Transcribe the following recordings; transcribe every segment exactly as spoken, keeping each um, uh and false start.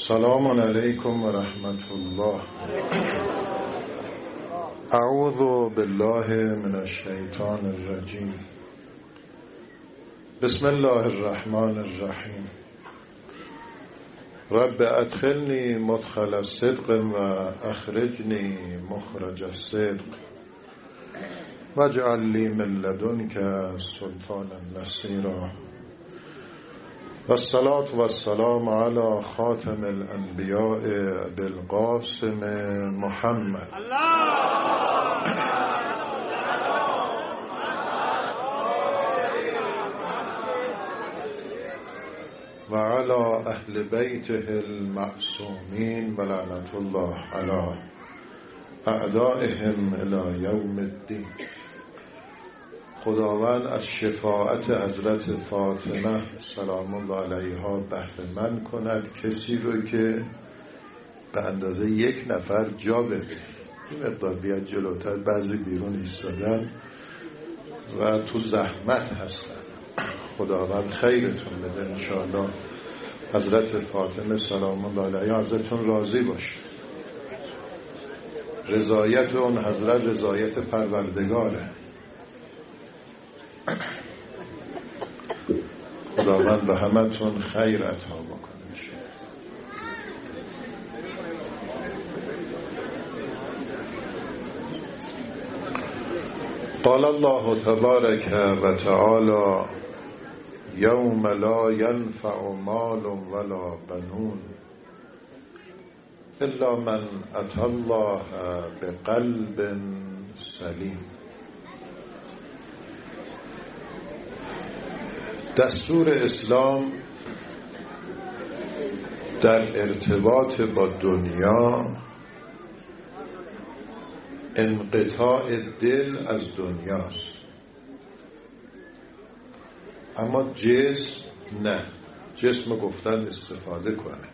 سلام علیکم و رحمت الله. اعوذ بالله من الشیطان الرجیم. بسم الله الرحمن الرحیم. رب ادخلنی مدخل الصدق و اخرجنی مخرج الصدق واجعل لی من لدنک سلطانا نصیرا. والصلاة والسلام على خاتم الانبیاء بالقاسم محمد و على اهل بیته المعصومین و لعنت الله علی اعدائهم الی یوم الدین. خداوند از شفاعت حضرت فاطمه سلام الله علیها بهره مند کند کسی رو که به اندازه یک نفر جا بده. این مقدار بیاد جلوتر، بعضی بیرون ایستادن و تو زحمت هستن. خداوند خیرتون بده انشاءالله. حضرت فاطمه سلام الله علیها ازتون راضی باشه. رضایت اون حضرت رضایت پروردگاره. خداوند به همتون خیر عطا بکنه. قال الله تبارک و تعالی یوم لا ینفع مال ولا بنون الا من اتی الله بقلب سلیم. دستور اسلام در ارتباط با دنیا انقطاع دل از دنیاست، اما جسم نه. جسم گفتن استفاده کنه.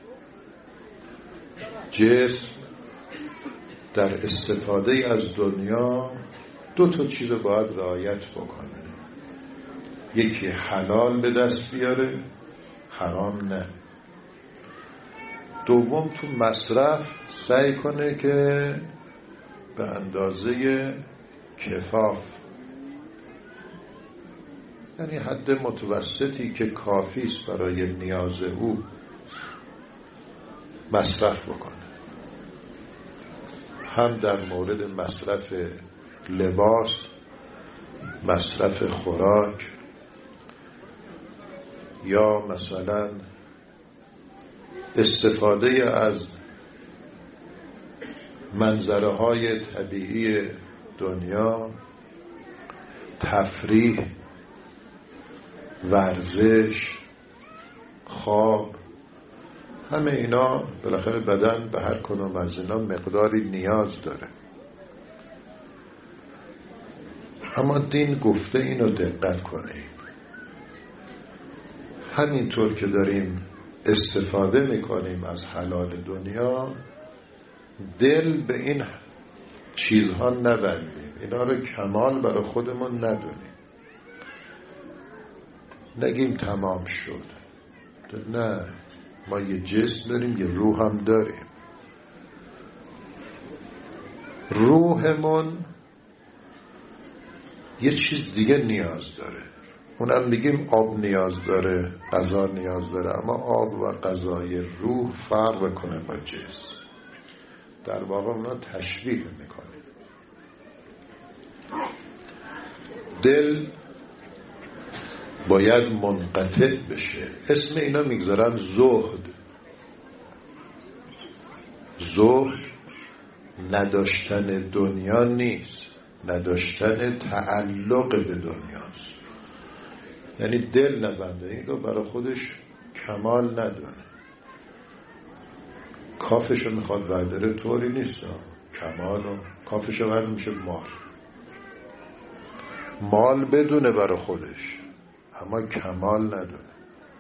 جسم در استفاده از دنیا دو تا چیز باید رعایت بکنه. یکی حلال به دست بیاره، حرام نه. دوم تو مصرف سعی کنه که به اندازه کفاف، یعنی حد متوسطی که کافی است برای نیاز او مصرف بکنه. هم در مورد مصرف لباس، مصرف خوراک، یا مثلا استفاده از منظره های طبیعی دنیا، تفریح، ورزش، خواب، همه اینا بالاخره بدن به هر کدوم از اینا مقداری نیاز داره. اما دین گفته اینو دقت کنید. همینطور که داریم استفاده میکنیم از حلال دنیا، دل به این چیزها نبندیم. اینا رو کمال برای خودمون ندونیم. نگیم تمام شد. نه، ما یه جسم داریم، یه روح هم داریم. روحمون یه چیز دیگه نیاز داره. اونم میگیم آب نیاز داره، غذا نیاز داره، اما آب و غذای روح فرق کنه با جسم. در واقع اونا تشبیه میکنه. دل باید منقطع بشه. اسم اینا میگذارن زهد. زهد نداشتن دنیا نیست، نداشتن تعلق به دنیاست. یعنی دل نبنده، این رو برای خودش کمال ندونه. کافشو میخواد ورداره، طوری نیست. کمال و کافشو ورد میشه مال. مال بدونه برای خودش، اما کمال ندونه.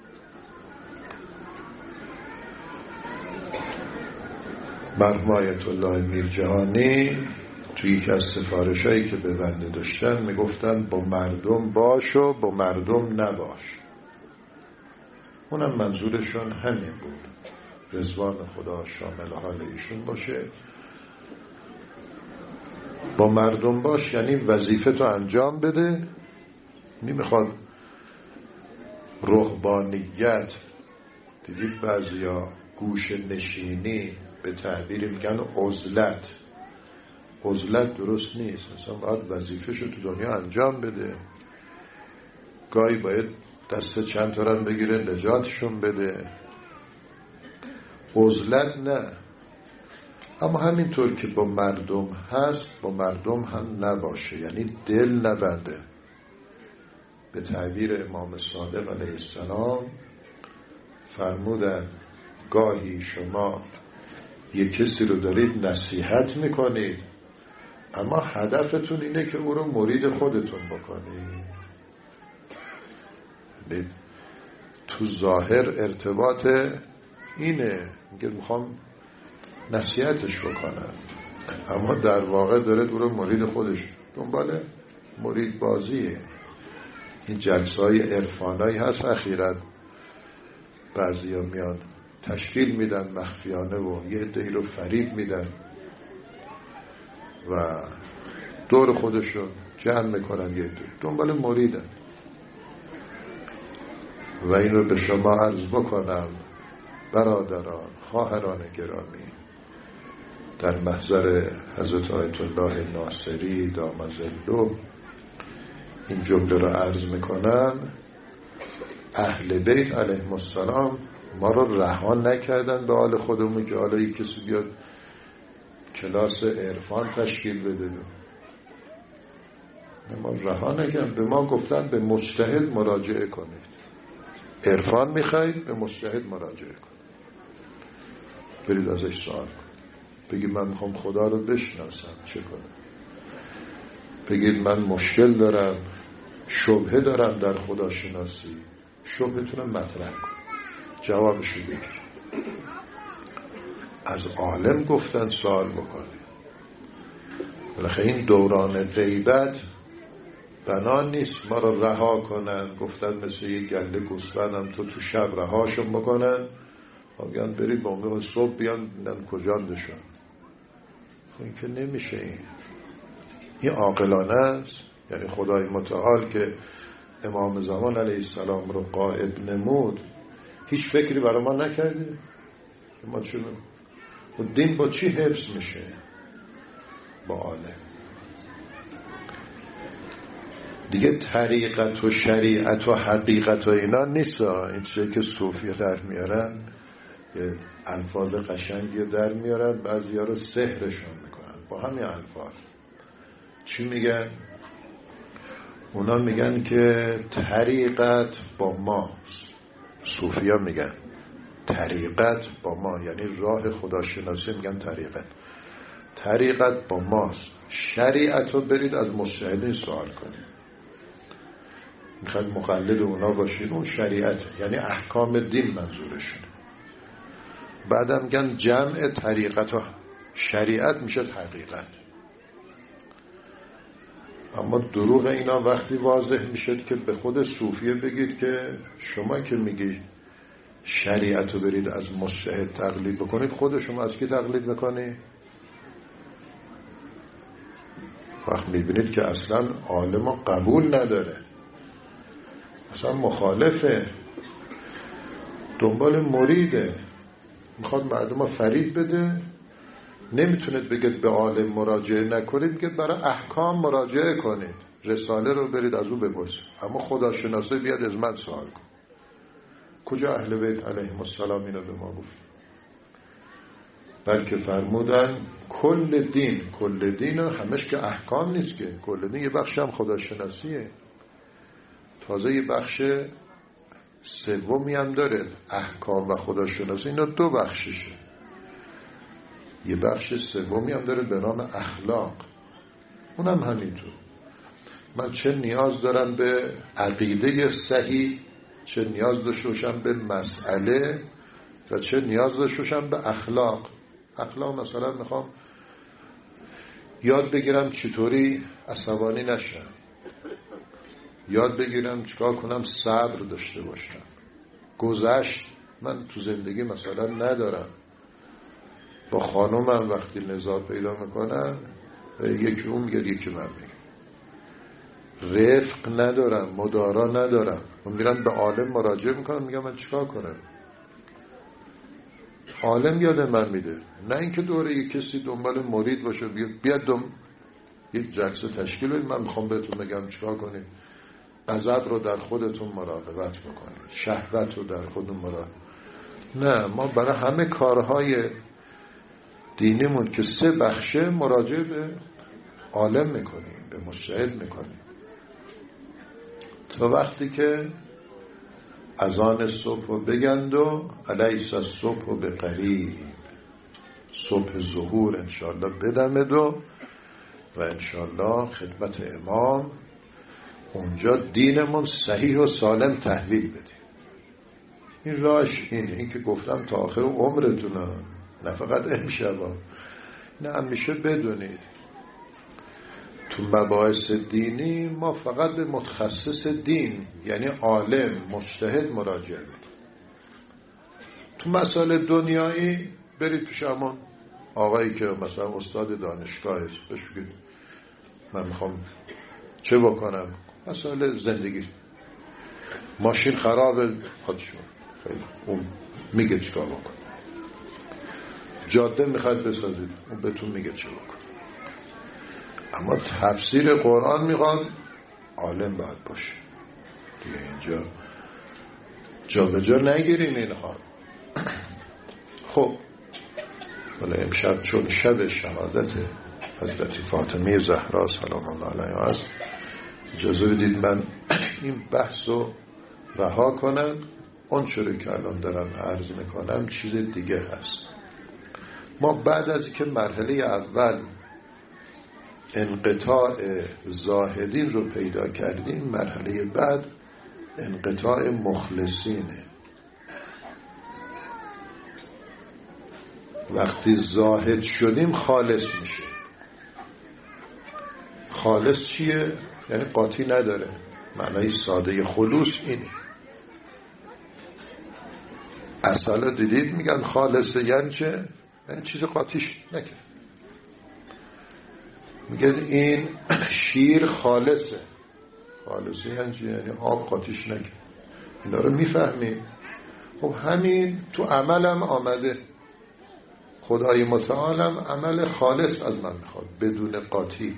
مرحوم آیت الله میرجهانی توی یکی از سفارشایی که به بنده داشتن میگفتن با مردم باش و با مردم نباش. اونم منظورشون همین بود. رضوان خدا شامل حال ایشون باشه. با مردم باش یعنی وظیفه تو انجام بده. نمیخواد رهبانیت، دیدید بعضیا گوش نشینی، به تعبیر میگن عزلت. عزلت درست نیست. مثلا باید وظیفه‌شو تو دنیا انجام بده. گاهی باید دست چند تا رن بگیره نجاتشون بده. عزلت نه. اما همینطور که با مردم هست با مردم هم نباشه، یعنی دل نبنده. به تعبیر امام صادق علیه السلام فرمودن گاهی شما یک کسی رو دارید نصیحت میکنید اما هدفتون اینه که او رو مرید خودتون بکنید. تو ظاهر ارتباط اینه، میگه میخوام نصیحتش بکنم، اما در واقع داره او رو مرید خودش دنباله مرید بازیه. این جلسه های عرفانایی هست اخیراً بعضی ها میان تشکیل میدن مخفیانه و یه عده‌ای رو فریب میدن و دور خودشون جمع میکنن، یه عده دنبال مریدن. و این رو به شما عرض بکنم برادران خواهران گرامی، در محضر حضرت آیت الله ناصری دام ظله این جمله رو عرض میکنم. اهل بیت علیهم السلام ما رو رها نکردن به حال خودمون که حالا یک کسی بیاد کلاس عرفان تشکیل بده. ما رها نکردن، به ما گفتن به مجتهد مراجعه کنید. عرفان میخواید به مجتهد مراجعه کنید، برید ازش سوال کنید، بگید من میخوام خدا رو بشناسم چه کنم. بگید من مشکل دارم، شبهه دارم در خدا شناسی، شبهتون رو مطرح کن، جوابشو بگیر. از عالم گفتن سوال بکنید. بالاخره این دوران غیبت بنا نیست ما رو رها کنن. گفتن مثل یک گله گوسفندم تو تو شب رهاشون بکنن، بگن برید با موقع صبح بیان ببینن کجاندشون. خب این که نمیشه. این این عاقلانه است. یعنی خدای متعال که امام زمان علیه السلام رو غائب نمود هیچ فکری برای ما نکرده؟ ما چون دین با چی حفظ میشه؟ با عالم. دیگه طریقت و شریعت و حقیقت و اینا نیست. این چیزی که صوفیه در میارن یه الفاظ قشنگی در میارن، بعضی ها رو سحرشون میکنن با همین الفاظ. چی میگن؟ اونا میگن که طریقت با ماست. صوفیا میگن طریقت با ما، یعنی راه خداشناسی میگن طریقت. طریقت با ماست. شریعت رو برید از مجتهدین سوال کنید. میخواید مقلد اونا باشید، اون شریعت یعنی احکام دین منظورشونه. بعدم میگن جمع طریقت و شریعت میشه حقیقت. اما دروغ اینا وقتی واضح میشه که به خود صوفیه بگید که شما که میگی شریعت رو برید از مجتهد تقلید بکنید، خود شما از کی تقلید میکنی؟ وقت میبینید که اصلا عالم قبول نداره، اصلا مخالفه، دنبال مریده، میخواد مردم فریب بده. نمیتونید بگید به عالم مراجعه نکنید، بگید برای احکام مراجعه کنید، رساله رو برید از او بپرسید، اما خداشناسی بیاد از من سوال کن. کجا اهل بیت علیهم السلام اینو به ما گفت؟ بلکه فرمودن کل دین، کل دین همش که احکام نیست که، کل دین یه بخش هم خداشناسیه. تازه یه بخش سومی هم داره، احکام و خداشناسی، اینا دو بخششه. یه بخش سومی هم داره به نام اخلاق، اونم همینطور. من چه نیاز دارم به عقیده صحیح، چه نیاز داشته باشم به مسئله و چه نیاز داشته باشم به اخلاق. اخلاق مثلا میخوام یاد بگیرم چطوری عصبانی نشم، یاد بگیرم چیکار کنم صبر داشته باشم، گذشت من تو زندگی مثلا ندارم. با خانومم وقتی نزاع پیدا میکنن یکی اون میگه یکی من میگه. رفق ندارم، مدارا ندارم. من میرم به عالم مراجعه میکنم، میگم من چیکار کنم؟ عالم یاد من میده، نه اینکه دوره یک کسی دنبال مرید باشه بیاد دم یک جلسه تشکیل بدید من میخوام بهتون بگم چیکار کنید. غضب رو در خودتون مراقبت بکنید، شهوت رو در خودتون مراقبت. نه، ما برای همه کارهای دینیمون که سه بخشه مراجعه به عالم میکنیم، به مجتهد میکنیم، تا وقتی که اذان صبح رو بگند و الیس الصبح به قریب، صبح ظهور انشاءالله بدمد و و انشاءالله خدمت امام اونجا دینمون صحیح و سالم تحویل بدیم. این راش اینه، این که گفتم تا آخر عمرتونه، نه فقط امشب. نه همیشه بدونید تو مباحث دینی ما فقط به متخصص دین یعنی عالم مجتهد مراجعه میکنیم. تو مسائل دنیایی برید پیش همون آقایی که مثلا استاد دانشگاه است، بهش بگید من میخوام چه بکنم، مسائل زندگی، ماشین خرابه خودشون خیلی اون میگه چیکار بکن، جاده میخواد بسازید اون بهتون میگه چه بکن. اما تفسیر قرآن میخواد عالم باید باشه دیگه. اینجا جا به جا نگیریم اینها. خب ولی امشب چون شب شهادت حضرت فاطمه زهرا سلام الله علیها است، اجازه بدید من این بحث رو رها کنم. اون چوری که الان دارم عرض میکنم چیز دیگه هست. ما بعد از که مرحله اول انقطاع زاهدین رو پیدا کردیم، مرحله بعد انقطاع مخلصینه. وقتی زاهد شدیم خالص میشه. خالص چیه؟ یعنی قاطی نداره. معنای ساده خلوص اینه. اصلا دیدید میگن خالصه یعنی چه؟ یعنی چیز قاطیش نکرد. میگن این شیر خالصه. خالصه یعنی چه؟ یعنی آب قاطیش نکرد. اینا رو میفهمیم. خب همین تو عملم آمده. خدای متعالم عمل خالص از من میخواد بدون قاطی.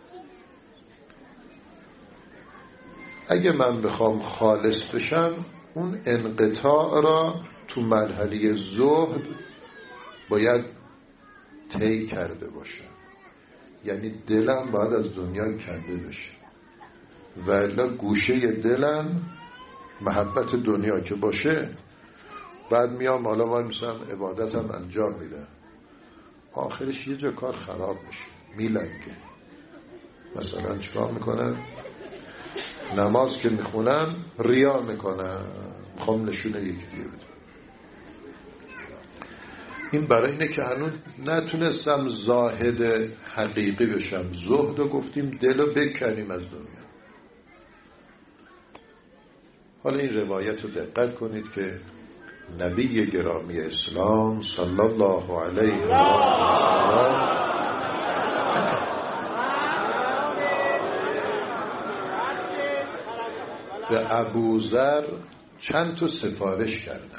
اگه من بخوام خالص بشم اون انقطاع را تو مرحله زهد باید طی کرده باشم. یعنی دلم باید از دنیا کنده بشه و الا گوشه دلم محبت دنیا که باشه، بعد میام حالا وای میسم عبادتم انجام میدم، آخرش یه جا کار خراب میشه، میلنگه. مثلا چیکار میکنم؟ نماز که میخونم ریا میکنم، میخوام نشونه یکی دیگه بدم. این برای اینه که هنوز نتونستم زاهد حقیقی بشم. زهد رو گفتیم دل رو بکنیم از دنیا. حالا این روایت رو دقت کنید که نبی گرامی اسلام صلی الله علیه و سلم به ابوذر چند تا سفارش کردن.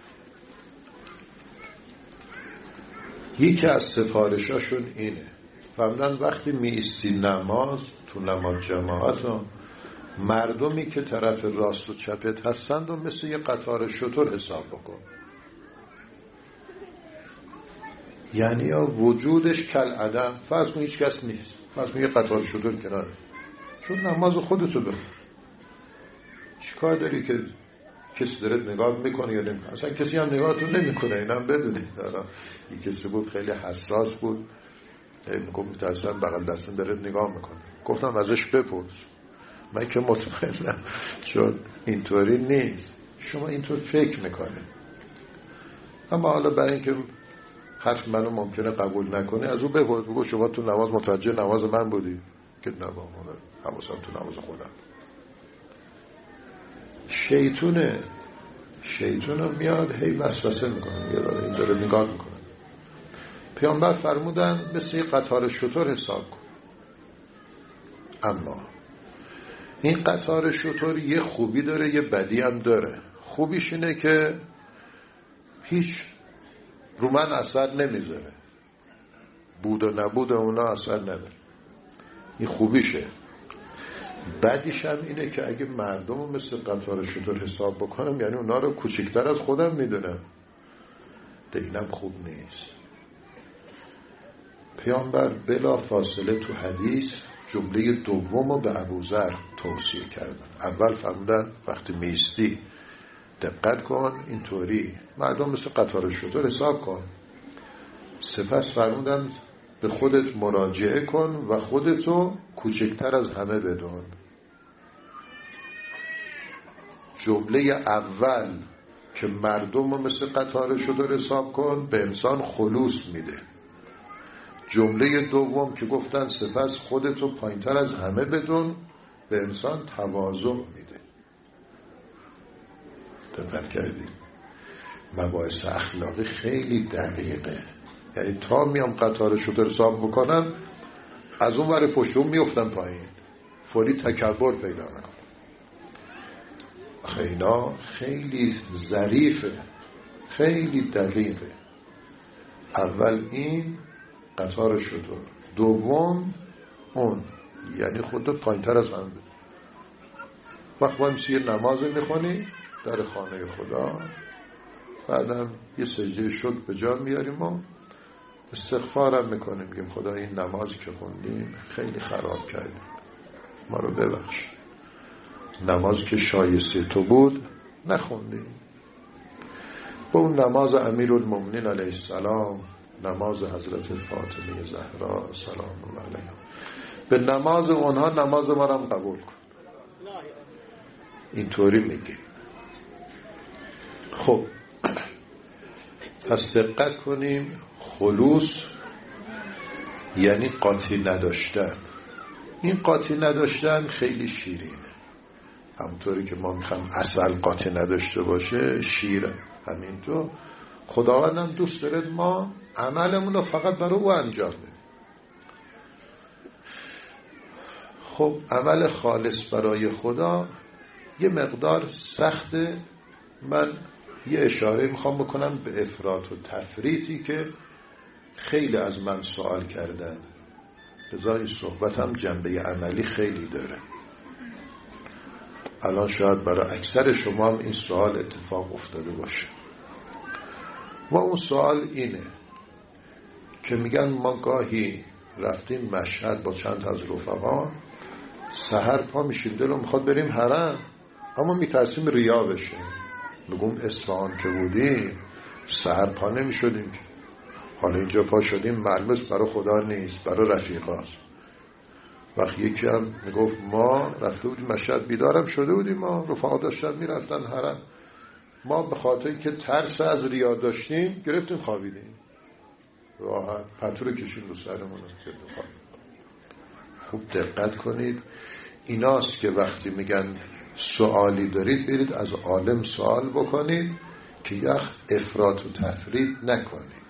یکی از سفارشاشون اینه، فرمودن وقتی می ایستی نماز تو نماز جماعت، مردمی که طرف راست و چپت هستند و مثل یه قطار شتر حساب بکن. یعنی یا وجودش کل عدم، فرض کن هیچ کس نیست، فرض کن یه قطار شتر کناره، چون نماز خودتو بخون. چی کار داری که کسی داره نگاه میکنه یا نمیکنه؟ اصلا کسی هم نگاهتون نمیکنه، اینم بدونید. این کسی بود خیلی حساس بود، میگم میترسم بغل دستم داره نگاه میکنه. گفتم ازش بپرس. من که مطمئنم چون اینطوری نیست، شما اینطور فکر میکنه. اما حالا برای اینکه حرف منو ممکنه قبول نکنه، از او بپرس، بگو شما تو نماز متوجه نماز من بودی؟ که نه بابا حواسم تو نماز خودم. شیطونه شیطان رو میاد هی وسوسه میکنه، یه داره این داره نگاه میکنه. پیامبر فرمودن مثل یک قطار شتر حساب کن. اما این قطار شتر یه خوبی داره یه بدی هم داره. خوبیش اینه که هیچ رو من اثر نمیذاره، بود و نبود اونا اثر نداره، این خوبیشه. بدیش هم اینه که اگه مردم رو مثل قطار شتر حساب بکنم، یعنی اونا رو کوچکتر از خودم میدونم، ده اینم خوب نیست. پیامبر بلا فاصله تو حدیث جمله دوم رو به ابوذر توصیه کردن. اول فرمودن وقتی میستی دقت کن، اینطوری مردم مثل قطار شتر حساب کن. سپس فرمودن به خودت مراجعه کن و خودتو کوچکتر از همه بدون. جمله اول که مردم رو مثل قطار شتر حساب کن به انسان خلوص میده. جمله دوم که گفتن سپس خودتو پایینتر از همه بدون به انسان تواضع میده. دقت کردید؟ مباحث اخلاقی خیلی دقیقه. یعنی تا میام قطار شتر حساب بکنم، از اون ور پشتم میافتم پایین، فوری تکبر پیدا نکنم. اینا خیلی ظریفه، خیلی دقیقه. اول این قطار شتر، دوم اون، یعنی خودت پایینتر از من بده. وقت باید یه نماز میخونی در خانه خدا، بعدم یه سجده شکر به جا میاریم و استغفارم میکنیم، میگیم خدا این نمازی که خوندیم خیلی خراب کردیم، ما رو ببخش. نمازی که شایسته تو بود نخوندیم. با اون نماز امیرالمومنین علیه السلام، نماز حضرت فاطمه زهرا سلام الله علیها، به نماز اونها نماز ما رو قبول کن. اینطوری میگه. خب پس دقت کنیم، خلوص یعنی قاطی نداشتن. این قاطی نداشتن خیلی شیرینه. همونطوری که ما میخوام عسل قاطی نداشته باشه، شیره. همینطور خداوندم دوست داره ما عملمون رو فقط برای او انجام بدیم. خب عمل خالص برای خدا یه مقدار سخته. من یه اشاره میخوام بکنم به افراط و تفریطی که خیلی از من سوال کردن. لذا این صحبت هم جنبه عملی خیلی داره. الان شاید برای اکثر شما هم این سوال اتفاق افتاده باشه. و اون سوال اینه که میگن ما گاهی رفتیم مشهد با چند از رفقا، سحر پا میشیم دلو میخواد بریم حرم، اما میترسیم ریا بشه. بگم اصفهان که بودیم سحر پا نمیشدیم، حالا اینجا پا شدیم ملمس برای خدا نیست، برای رفیقاست. وقتی یکی هم میگفت ما رفته بودیم مشهد، بیدارم شده بودیم، ما رفقا داشتن میرفتن حرم، ما به خاطر که ترس از ریا داشتیم گرفتیم خوابیدیم، راحت پتو کشیم رو سرمون گرفتیم خوابیدیم. خوب دقت کنید. ایناست که وقتی میگن سوالی دارید برید از عالم سوال بکنید که یخ افراط و تفرید نکنید.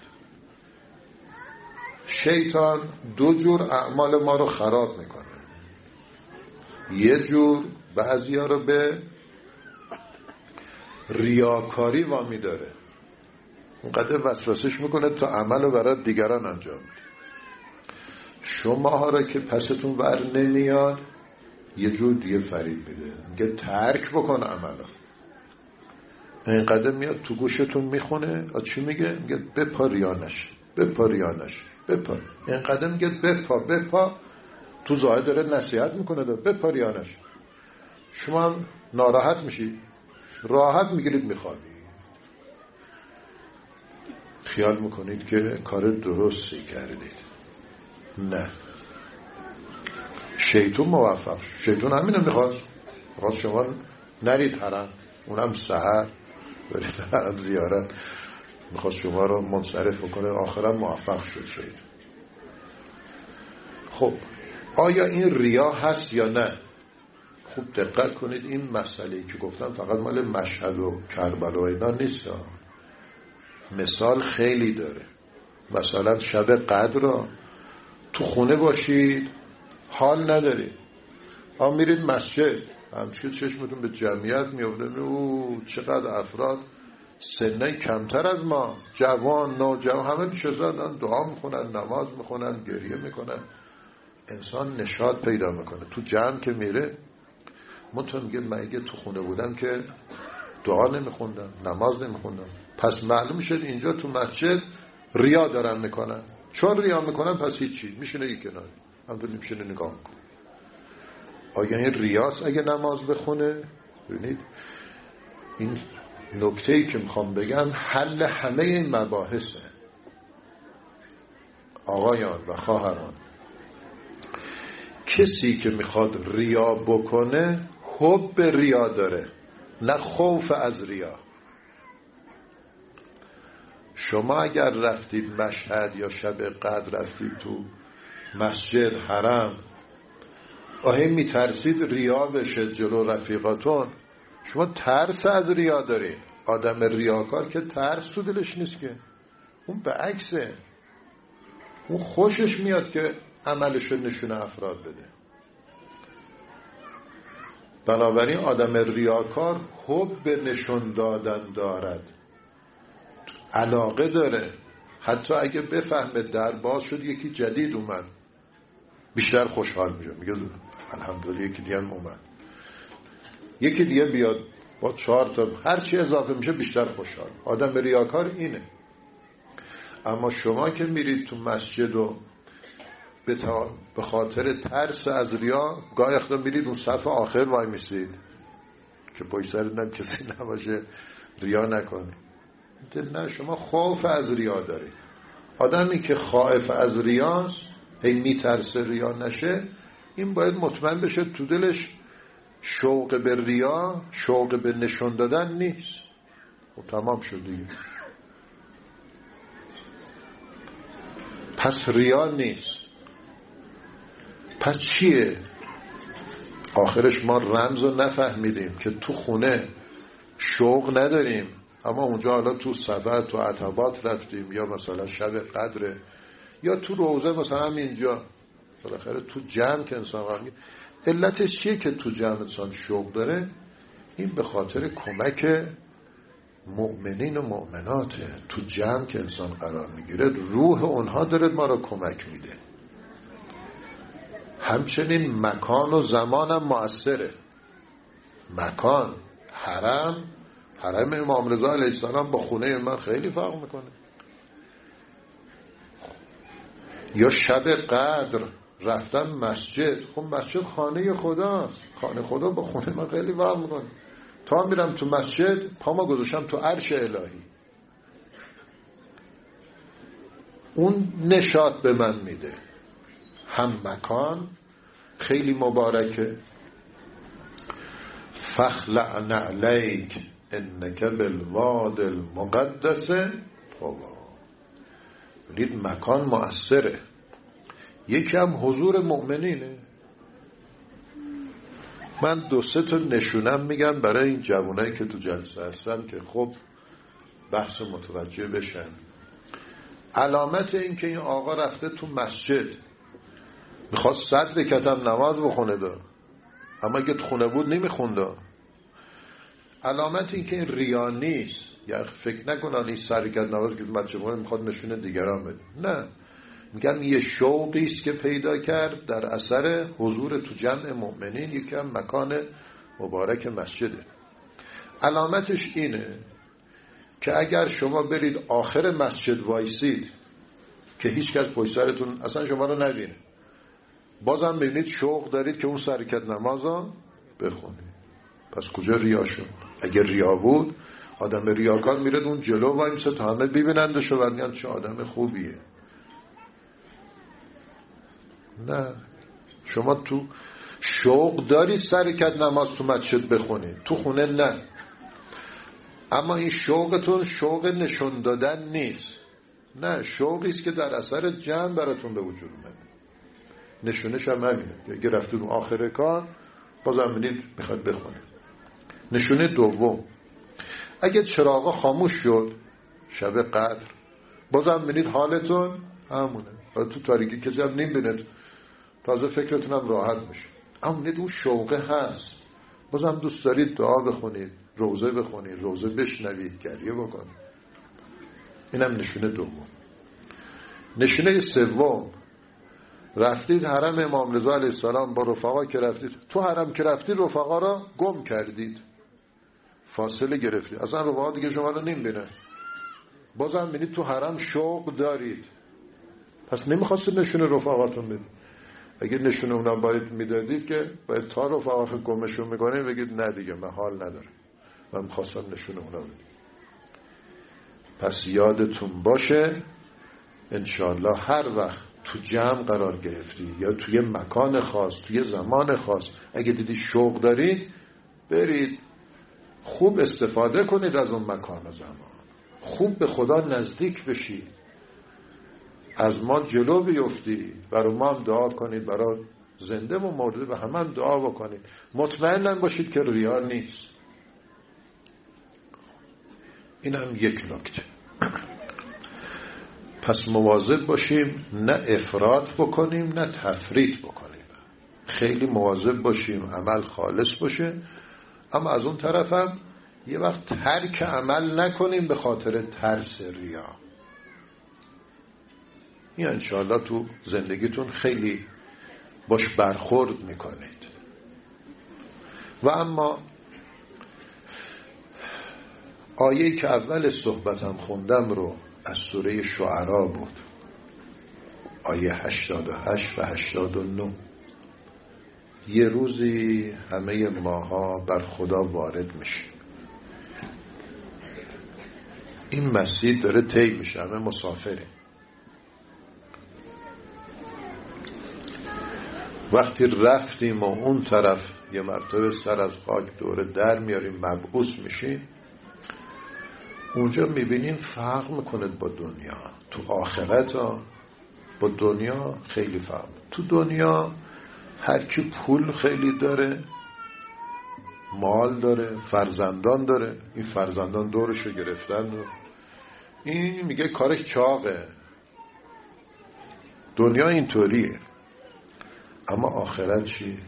شیطان دو جور اعمال ما رو خراب میکنه. یه جور بعضیا رو به ریاکاری وامی داره، اونقدر وسوسش میکنه تا عمل رو برای دیگران انجام میده. شما ها را که پستون ور نمیاد یه جور دیگه فریب میده، میگه ترک بکن عمل. اینقدر میاد تو گوشتون میخونه چی میگه؟ میگه بپا ریانش، بپا ریانش، بپا. اینقدر میگه بپا بپا، تو ظاهر داره نصیحت میکنه داره بپا ریانش. شما هم ناراحت میشید، راحت میگیرید میخواد، خیال میکنید که کار درستی کردید. نه، شیطان موفق. شیطان همینو میخواد، میخواد شما نرید حرم، اونم سحر برید حرم زیارت، میخواد شما رو منصرف بکنه، آخرا موفق شد شیطان. خب آیا این ریا هست یا نه؟ خوب دقت کنید، این مسئله که گفتم فقط مال مشهد و کربلا و اینا نیست. مثال خیلی داره. مثلا شب قدر را تو خونه باشید حال ندارید، ها میرید مسجد، همچنین چشمتون به جمعیت میفته، او چقدر افراد سنه کمتر از ما، جوان نوجوان، همه نشستن دعا میخونن، نماز میخونن، گریه میکنن. انسان نشاط پیدا میکنه. تو جمع که میره منطقه میگه من اگه تو خونه بودم که دعا نمیخوندم، نماز نمیخوندم. پس معلوم شد اینجا تو مسجد ریا دارن میکنن. چون ریا میکنن پس هیچی، میشونه یک کنار همونطور میشونه نگاه میکنه. آیا این ریاست اگه نماز بخونه؟ ببینید این نکته‌ای که میخوام بگم حل همه این مباحثه. آقایان و خواهران، کسی که میخواد ریا بکنه حب ریا داره، نه خوف از ریا. شما اگر رفتید مشهد یا شب قدر رفتید تو مسجد حرم، آهی میترسید ریا بشه جلو رفیقاتون، شما ترس از ریا دارید. آدم ریاکار که ترس تو دلش نیست، که اون به عکسه، اون خوشش میاد که عملشو نشونه افراد بده. بنابراین آدم ریاکار حب به نشون دادن دارد، علاقه داره. حتی اگه بفهمه در باز شد یکی جدید اومد بیشتر خوشحال میشه، میگه الحمدلله یکی دیگه هم اومد، یکی دیگه بیاد با چهار تا، هر چی اضافه میشه بیشتر خوشحال. آدم ریاکار اینه. اما شما که میرید تو مسجد و به خاطر ترس از ریا گاهی وقتا میرید اون صف آخر وای میسید که پشت سرتون کسی نباشه ریا نکنه. نه، شما خوف از ریا دارید. آدمی که خائف از ریاست، هی میترسه ریا نشه، این باید مطمئن بشه تو دلش شوق به ریا، شوق به نشون دادن نیست. خب تمام شد دیگه. پس ریا نیست. پس چیه؟ آخرش ما رمز رو نفهمیدیم که تو خونه شوق نداریم، اما اونجا حالا تو صفحه تو عتبات رفتیم، یا مثلا شب قدره، یا تو روزه مثلا هم اینجا، بالاخره تو جمع که انسان قرار میگیره. علتش چیه که تو جمع انسان شوق داره؟ این به خاطر کمک مؤمنین و مؤمناته. تو جمع که انسان قرار میگیره روح اونها داره ما رو کمک میده. همچنین مکان و زمان هم مؤثره. مکان، حرم، حرم امام رضا علیه السلام با خونه من خیلی فرق میکنه. یا شب قدر رفتم مسجد، خب مسجد خانه خداست، خانه خدا با خونه من خیلی فرق میکنه. تا میرم تو مسجد پاما گذاشتم تو عرش الهی، اون نشاط به من میده. هم مکان خیلی مبارکه، فخلع نعلیک انک بالواد المقدس طوی. ببینید مکان مؤثره. یکی هم حضور مؤمنینه. من دو سه تا نشونم میگم برای این جوانایی که تو جلسه هستن که خب بحث متوجه بشن. علامت این که این آقا رفته تو مسجد میخواد صد رکعت هم نماز بخونه دا، اما اگه تو خونه بود نمیخونده. علامت این که این ریا نیست. یا فکر نکنن این صد رکعت نماز که مسجد خونه میخواد نشونه دیگران بده. نه، میگن یه شوقی است که پیدا کرد در اثر حضور تو جمع مؤمنین. یکی هم مکان مبارک مسجده. علامتش اینه که اگر شما برید آخر مسجد وایسید که هیچ کس پشت سرتون اصلا شما رو نبینه، بازم ببینید شوق دارید که اون صد رکعت نمازا بخونید. پس کجا ریا شد؟ اگر ریا بود آدم ریاکار میره اون جلو وایسه تا همه ببینندش و بعد میگن چه آدم خوبیه. نه، شما تو شوق داری صد رکعت نماز تو مسجد بخونید، تو خونه نه. اما این شوقتون شوق نشون دادن نیست. نه، شوقی است که در اثر جمع براتون به وجود اومده. نشونش هم همینه. اگه رفتید اون آخر کار بازم ببینید میخواد بخونید. نشونه دوم، اگه چراغا خاموش شد شب قدر، بازم ببینید حالتون همونه. تو تاریکی کسی هم نمیبینید، تازه فکرتون هم راحت میشه. اما ببینید اون شوقه هست، بازم دوست دارید دعا بخونید، روزه بخونید، روزه بشنوید، گریه بکنید. اینم نشونه دوم. نشونه سوم، رفتید حرم امام رضا علیه السلام با رفقا که رفتید، تو حرم که رفتید رفقا را گم کردید، فاصله گرفتید، اصلا رفقا دیگه شما رو نمیبینه. بازم ببینید تو حرم شوق دارید، پس نمیخواستید نشونه رفقاتون بدید. اگه نشونه اونا باید میدادید که باید تا رفقا گمشون میکنید بگید نه دیگه من حال ندارم، من میخواستم نشونه اونا بدید. پس یادتون باشه انشاءالله هر وقت تو جمع قرار گرفتی یا توی مکان خاص، توی زمان خاص، اگه دیدی شوق دارید برید، خوب استفاده کنید از اون مکان و زمان، خوب به خدا نزدیک بشید، از ما جلو بیفتید، برای ما هم دعا کنید، برای زنده و مرده و همه هم دعا بکنید. مطمئن باشید که ریا نیست. این هم یک نکته. پس مواظب باشیم نه افراط بکنیم نه تفریط بکنیم، خیلی مواظب باشیم عمل خالص باشه، اما از اون طرف هم یه وقت ترک عمل نکنیم به خاطر ترس ریا. این انشاءالله تو زندگیتون خیلی باش برخورد میکنید. و اما آیه‌ای که اول صحبتم خوندم رو از سوره شعرا بود، آیه هشتاد و هشت و هشتاد و نه. یه روزی همه ماها بر خدا وارد میشه، این مسیر داره طی میشه، همه مسافره. وقتی رفتیم و اون طرف یه مرتبه سر از خاک دوره در میاریم، مبعوث میشیم، اونجا میبینین فرق میکنه با دنیا. تو آخرت ها با دنیا خیلی فرق. تو دنیا هر کی پول خیلی داره، مال داره، فرزندان داره، این فرزندان دورشو گرفتن و این میگه کارش چاقه. دنیا اینطوریه. اما آخرت چی؟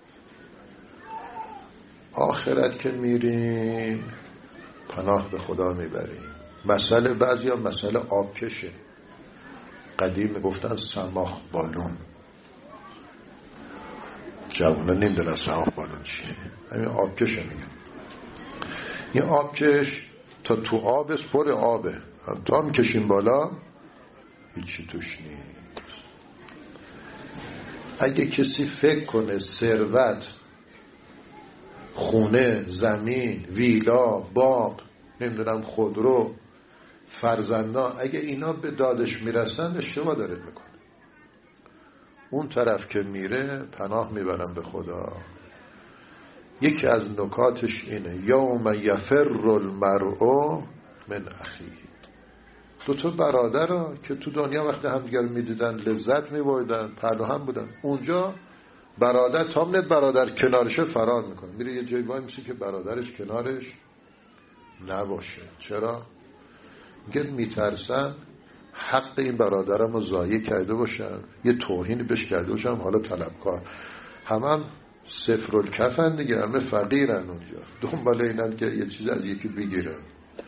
آخرت که میریم پناه به خدا میبریم. مسئله بعضی ها مسئله آبکشه، قدیم میگفتن سماخ بالون، جوانه نمیدونن سماخ بالون چیه، همین آبکشه میگن. این آبکش تا تو آب پر آبه، تا هم کشیم بالا هیچی توش نیست. اگه کسی فکر کنه ثروت، خونه، زمین، ویلا، باغ، نمیدونم خودرو، فرزندان، اگه اینا به دادش میرسن اشتباه داره میکنه. اون طرف که میره پناه میبرن به خدا. یکی از نکاتش اینه یوم یفر المرء من اخیه. دو تا برادر که تو دنیا وقتی همدیگر میدیدن لذت میبردن، پهلو هم بودن، اونجا برادر تامنت برادر کنارشه فرار میکنه، میره یه جایی وای میشه که برادرش کنارش نباشه. چرا؟ میگه میترسن حق این برادرم رو ضایع کرده باشن، یه توهین بهش کرده باشن، حالا طلبکار. همه هم صفر الکفن دیگه، همه فقیرن اونجا، دنبال اینن که یه چیز از یکی بگیرن،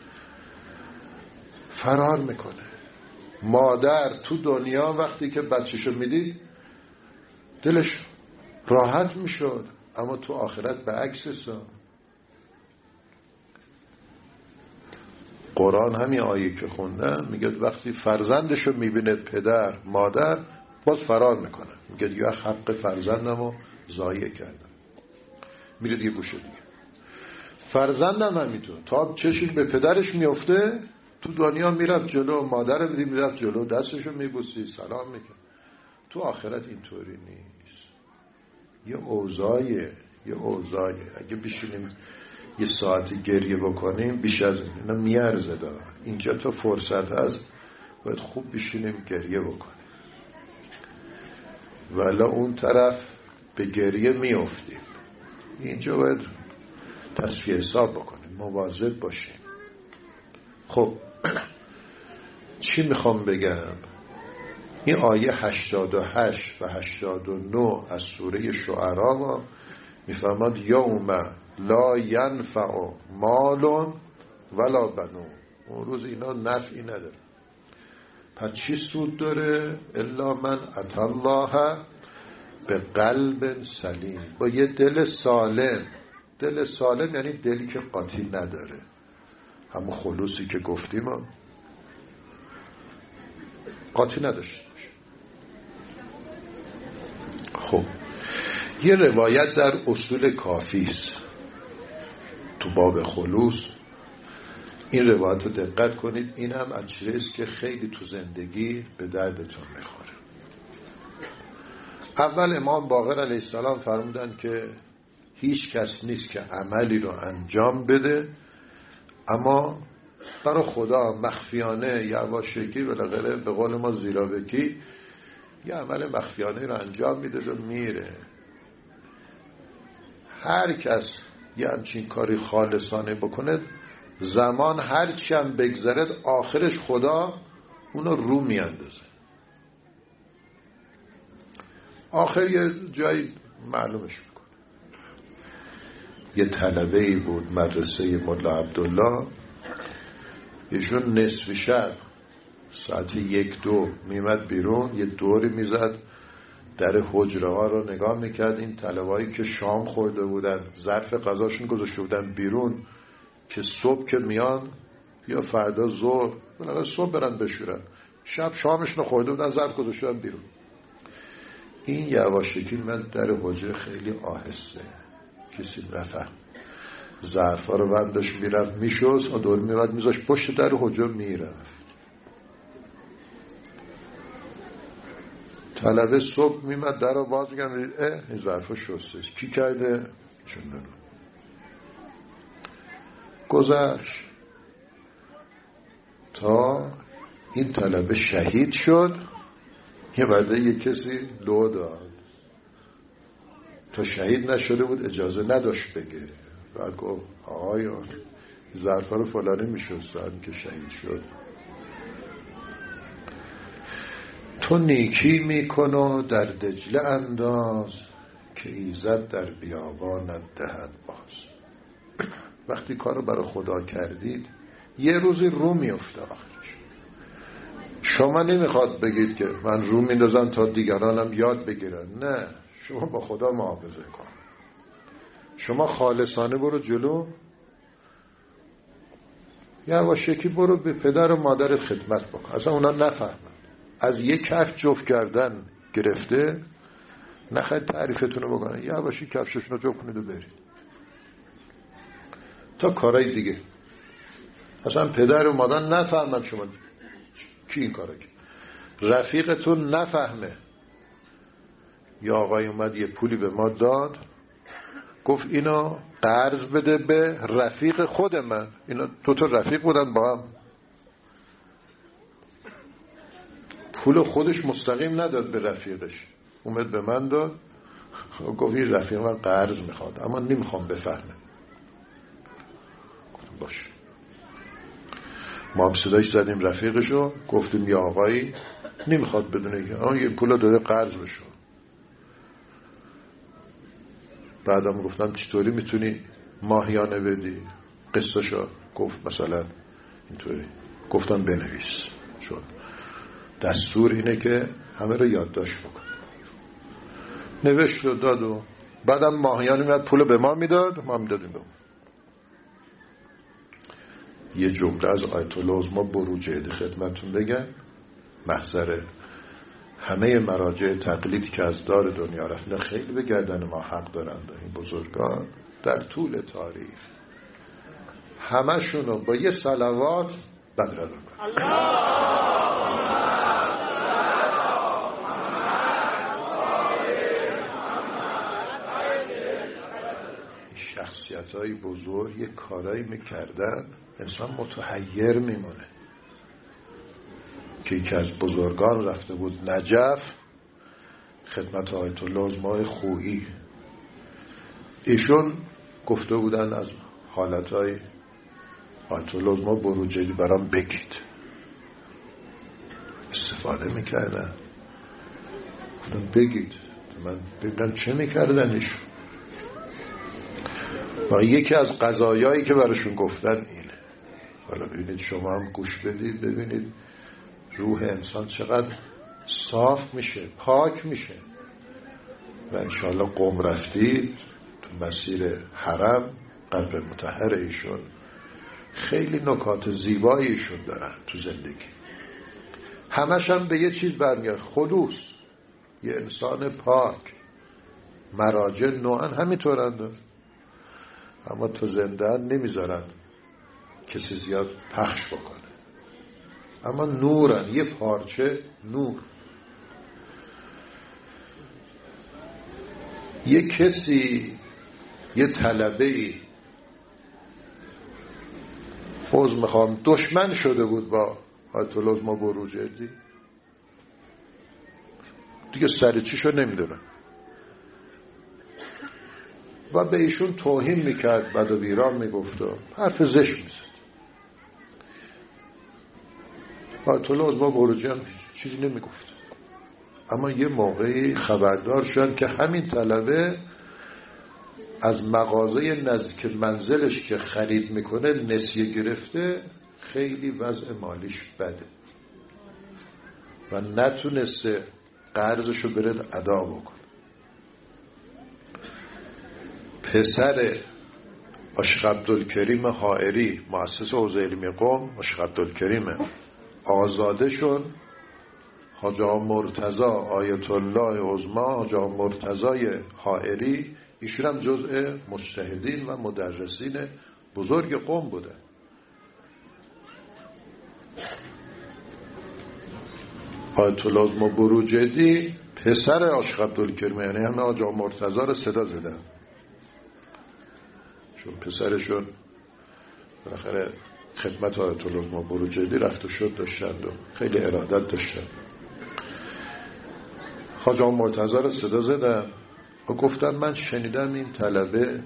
فرار میکنه. مادر تو دنیا وقتی که بچه‌شو میدید دلش راحت میشد، اما تو آخرت به عکسشه. قرآن همین آیه که خوندم میگه وقتی فرزندشو میبینه پدر مادر باز فرار میکنه، میگه یا حق فرزندمو ضایع کردم، میره دیگه گوشه دیگه. فرزندم همینطور تا چشم به پدرش میفته تو دنیا میرفت جلو، مادر میدید میرفت جلو، دستشو میبوسی، سلام میکن. تو آخرت اینطوری نیست. یه اوضاعیه، یه اوضاعیه. اگه بشینیم یه ساعتی گریه بکنیم بیش از اینا میارزه دار. اینجا تو فرصت هست باید خوب بشینیم گریه بکنیم، ولی اون طرف به گریه میافتیم. اینجا باید تصفیه حساب بکنیم، مواظب باشیم. خب چی میخوام بگم؟ این آیه هشتاد و هشت و هشتاد و نه از سوره شعراء میفرماد یوم لا ینفع مال ولا بنون، اون روز اینا نفعی نداره. پس چی سود داره؟ الا من اتی الله به قلب سلیم، با یه دل سالم. دل سالم یعنی دلی که قاطی نداره، همون خلوصی که گفتیم هم قاطی نداشته. خب یه روایت در اصول کافی است تو باب خلوص، این روایت رو دقت کنید، این هم از چیزی است که خیلی تو زندگی به دردتون میخوره. اول امام باقر علیه السلام فرمودن که هیچ کس نیست که عملی رو انجام بده اما برای خدا مخفیانه یواشکی بالاخره به قول ما زیرابکی یه عمل مخفیانه رو انجام میده و میره. هر کس یه همچین کاری خالصانه بکنه، زمان هرچی هم بگذرد آخرش خدا اونو رو میاندازه، آخر یه جایی معلومش میکنه. یه طلبه‌ای بود مدرسه مولا عبدالله، ایشون نصف شب ساعت یک دو میمد بیرون، یه دوری میزد در حجره ها رو نگاه میکرد. این طلبه‌هایی که شام خورده بودن ظرف غذاشون گذاشته بودن بیرون که صبح که میان یا فردا ظهر بالاخره صبح برن بشورن، شب شامشون خورده بودن ظرف گذاشته بودن بیرون. این یواشکی من در حجره خیلی آهسته، کسی نفهم، ظرفا رو برداشت میرفت میشست و دور میرفت میذاش پشت در حجره میرفت. طلبه صبح میمد در رو باز میگم اه این ظرفا شسته کی کرده؟ چون ننو گذشت تا این طلبه شهید شد. یه بعده یه کسی لو داد، تا شهید نشده بود اجازه نداشت بگه. بعد گفت آقایان ظرفا رو فلانی میشستن که شهید شد. تو نیکی میکن و در دجله انداز که ایزد در بیابانت دهد باز. وقتی کارو برای خدا کردید یه روزی رو میفته آخرش. شما نمیخواد بگید که من رو میندازم تا دیگرانم یاد بگیرن، نه، شما با خدا محافظه کن. شما خالصانه برو جلو، یواشکی برو به پدر و مادرت خدمت بکن. اصلا اونا نفهمن، از یک کفش جفت کردن گرفته نخواهید تعریفتون رو بکنن، یواشکی کفششون رو جفت کنید و برید تا کارهای دیگه. اصلا پدر و مادر نفهمن شما کی این کارو کرد، رفیقتون نفهمه. یا آقای اومد یه پولی به ما داد، گفت اینو قرض بده به رفیق خود من. اینا دو تا رفیق بودن با هم، پول خودش مستقیم نداد به رفیقش، اومد به من داد. گفت این رفیق من قرض میخواد اما نمیخوام بفهمه. باشه، ما هم صداش زدیم رفیقشو، گفتیم یا آقایی نمیخواد بدونه که آن یه پول داده قرض بشو. بعدم گفتم چطوری میتونی ماهیانه بدی قسطشو؟ گفت مثلا اینطوری. گفتم بنویس، چون دستور اینه که همه رو یادداشت بکن. نوشت و داد و بعدم ماهیانه میاد پول به ما میداد، ما میدادیم به اون. یه جمله از آیت الله عظما بروجه خدمتون بگم، محضر همه مراجع تقلید که از دار دنیا رفتن خیلی به گردن ما حق دارند. این بزرگان در طول تاریخ همشونو با یه صلوات بدرقه کن. شخصیت‌های بزرگ یه کارایی میکردن انسان متحیر میمونه. که یکی از بزرگان رفته بود نجف خدمت آیت الله عظما خویی، ایشون گفته بودن از حالتهای آیت الله ما بروجردی برام بگید، استفاده میکردن. گفتم بگید، من بگم چه میکردن ایشون. و یکی از قضایایی که براشون گفتن اینه. حالا ببینید شما هم گوش بدید، ببینید روح انسان چقدر صاف میشه، پاک میشه. و انشاءالله قم رفتید تو مسیر حرم، قبر مطهر ایشون، خیلی نکات زیبایی ایشون دارن تو زندگی. همش هم به یه چیز برمیاد، خلوص. یه انسان پاک. مراجع نوعا همینطورند، اما تو زنده نمیذارن کسی زیاد پخش بکنه، اما نورن، یه پارچه نور. یه کسی، یه طلبه‌ای عذر میخوام دشمن شده بود با آیت الله ما بروجردی، دیگه سر چیشو نمیدونم، و به ایشون توهین میکرد، بد و بیرام میگفت و حرف زشت میزد. آیت الله ما بروجردی چیزی نمیگفت، اما یه موقعی خبردار شدن که همین طلبه از مغازه نزدیک منزلش که خرید میکنه نسیه گرفته، خیلی وضع مالیش بده و نتونسته قرضشو بره ادا بکنه. پسر عاشق عبدالکریم حائری، مؤسس حوزه علمی قم، عاشق عبدالکریم آزاده شد. حاج آقا مرتضی آیت الله عظمی، حاج آقا مرتضی حائری، ایشون هم جزء مجتهدین و مدرسین بزرگ قم بوده. آیت الله عظمی بروجردی پسر عاشق عبدالکریم، یعنی همه حاج آقا مرتضی رو صدا زدن، چون پسرشون بالاخره خدمت آیت الله عظمی بروجردی رفت و شد داشتند و خیلی ارادت داشتند. حاج آقا مرتضی رو صدا زدن و گفتن من شنیدم این طلبه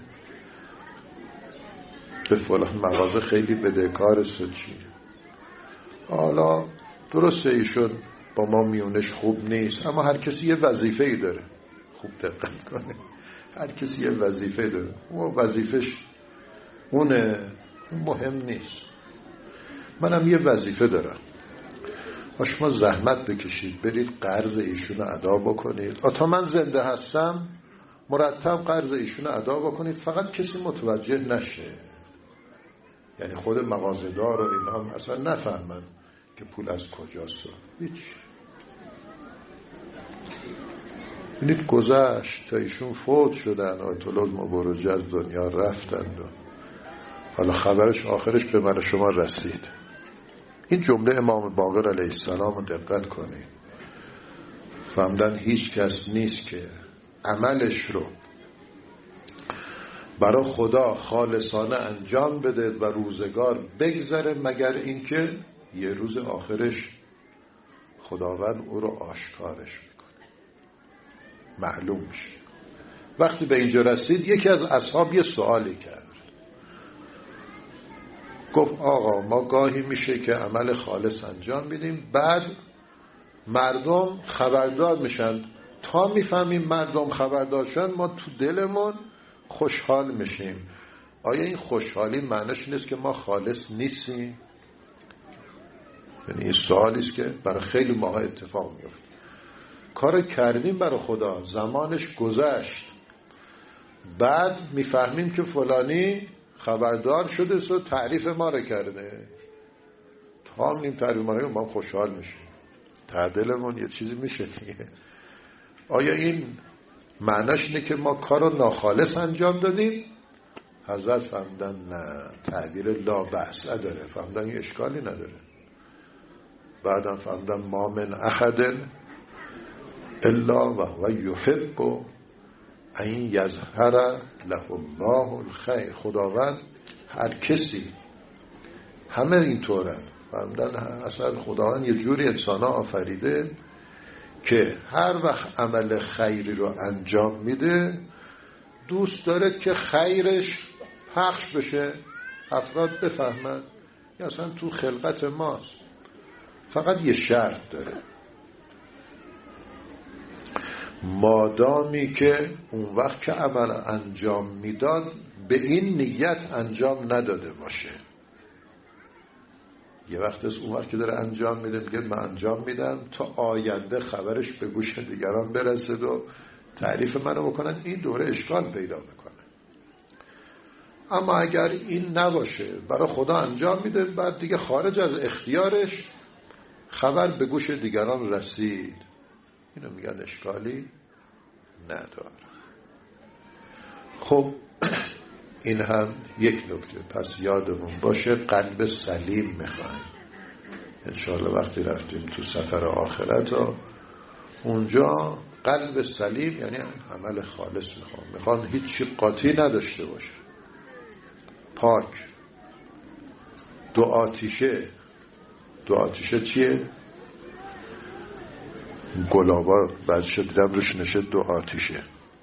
به فلان مغازه خیلی بدهکار است و چی. حالا درسته ایشون با ما میونش خوب نیست، اما هر کسی یه وظیفه‌ای داره. خوب دقت کنه، هر کسی یه وظیفه داره، و وظیفش اونه، مهم نیست. منم یه وظیفه دارم، شما زحمت بکشید برید قرض ایشون رو ادا بکنید، تا من زنده هستم مرتب قرض ایشون رو ادا بکنید، فقط کسی متوجه نشه، یعنی خود مغازه‌دار و اینا هم اصلا نفهمن که پول از کجاست. هیچ. ببینید گذشت تا ایشون فوت شدن، آیت الله مبارزه از دنیا رفتند و حالا خبرش آخرش به من شما رسید. این جمله امام باقر علیه السلام رو دقت کنید. فهمدن هیچ کس نیست که عملش رو برای خدا خالصانه انجام بده و روزگار بگذره مگر اینکه یه روز آخرش خداوند او رو آشکارش میکنه، معلوم میشه. وقتی به اینجا رسید یکی از اصحاب یه سوالی کرد، گفت آقا ما گاهی میشه که عمل خالص انجام میدیم، بعد مردم خبردار میشن، تا میفهمیم مردم خبردار شدن ما تو دلمون خوشحال میشیم. آیا این خوشحالی معنیش نیست که ما خالص نیستیم؟ یعنی این سوالی است که برای خیلی ماها اتفاق میفته. کار کردیم برای خدا، زمانش گذشت، بعد میفهمیم که فلانی خبردار شده و تعریف ما رو کرده، تا هم نیم تعریف ما رو ما خوشحال میشیم، تعدلمون یه چیزی میشه دیگه. آیا این معنیش اینه که ما کار رو ناخالص انجام دادیم؟ حضرت فهمدن نه، تعبیر لا بأس داره، فهمدن یه اشکالی نداره. بعدم فهمدن ما من احد الا و هو یحب ان یظهر له الله الخیر. خداوند هر کسی، همه اینطورن، فهمدن اصلا خداوند یه جوری انسان ها آفریده که هر وقت عمل خیری رو انجام میده دوست داره که خیرش پخش بشه، افراد بفهمن. یا اصلا تو خلقت ماست. فقط یه شرط داره، مادامی که اون وقت که عمل انجام میداد به این نیت انجام نداده باشه. یه وقت از اون وقت که داره انجام میده میگه من انجام میدم تا آینده خبرش به گوش دیگران برسد و تعریف منو بکنن، این دوره اشکال پیدا میکنه. اما اگر این نباشه، برای خدا انجام میده، بعد دیگه خارج از اختیارش خبر به گوش دیگران رسید، اینو میگن اشکالی نداره. خب این هم یک نکته. پس یادمون باشه قلب سلیم میخوایم. انشاءالله وقتی رفتیم تو سفر آخرت ها، اونجا قلب سلیم یعنی عمل خالص میخوام. میخوام هیچی قاطی نداشته باشه، پاک. دو آتیشه. دو آتیشه چیه؟ گلابا بعضی دیدم روش نشه دو آتیشه.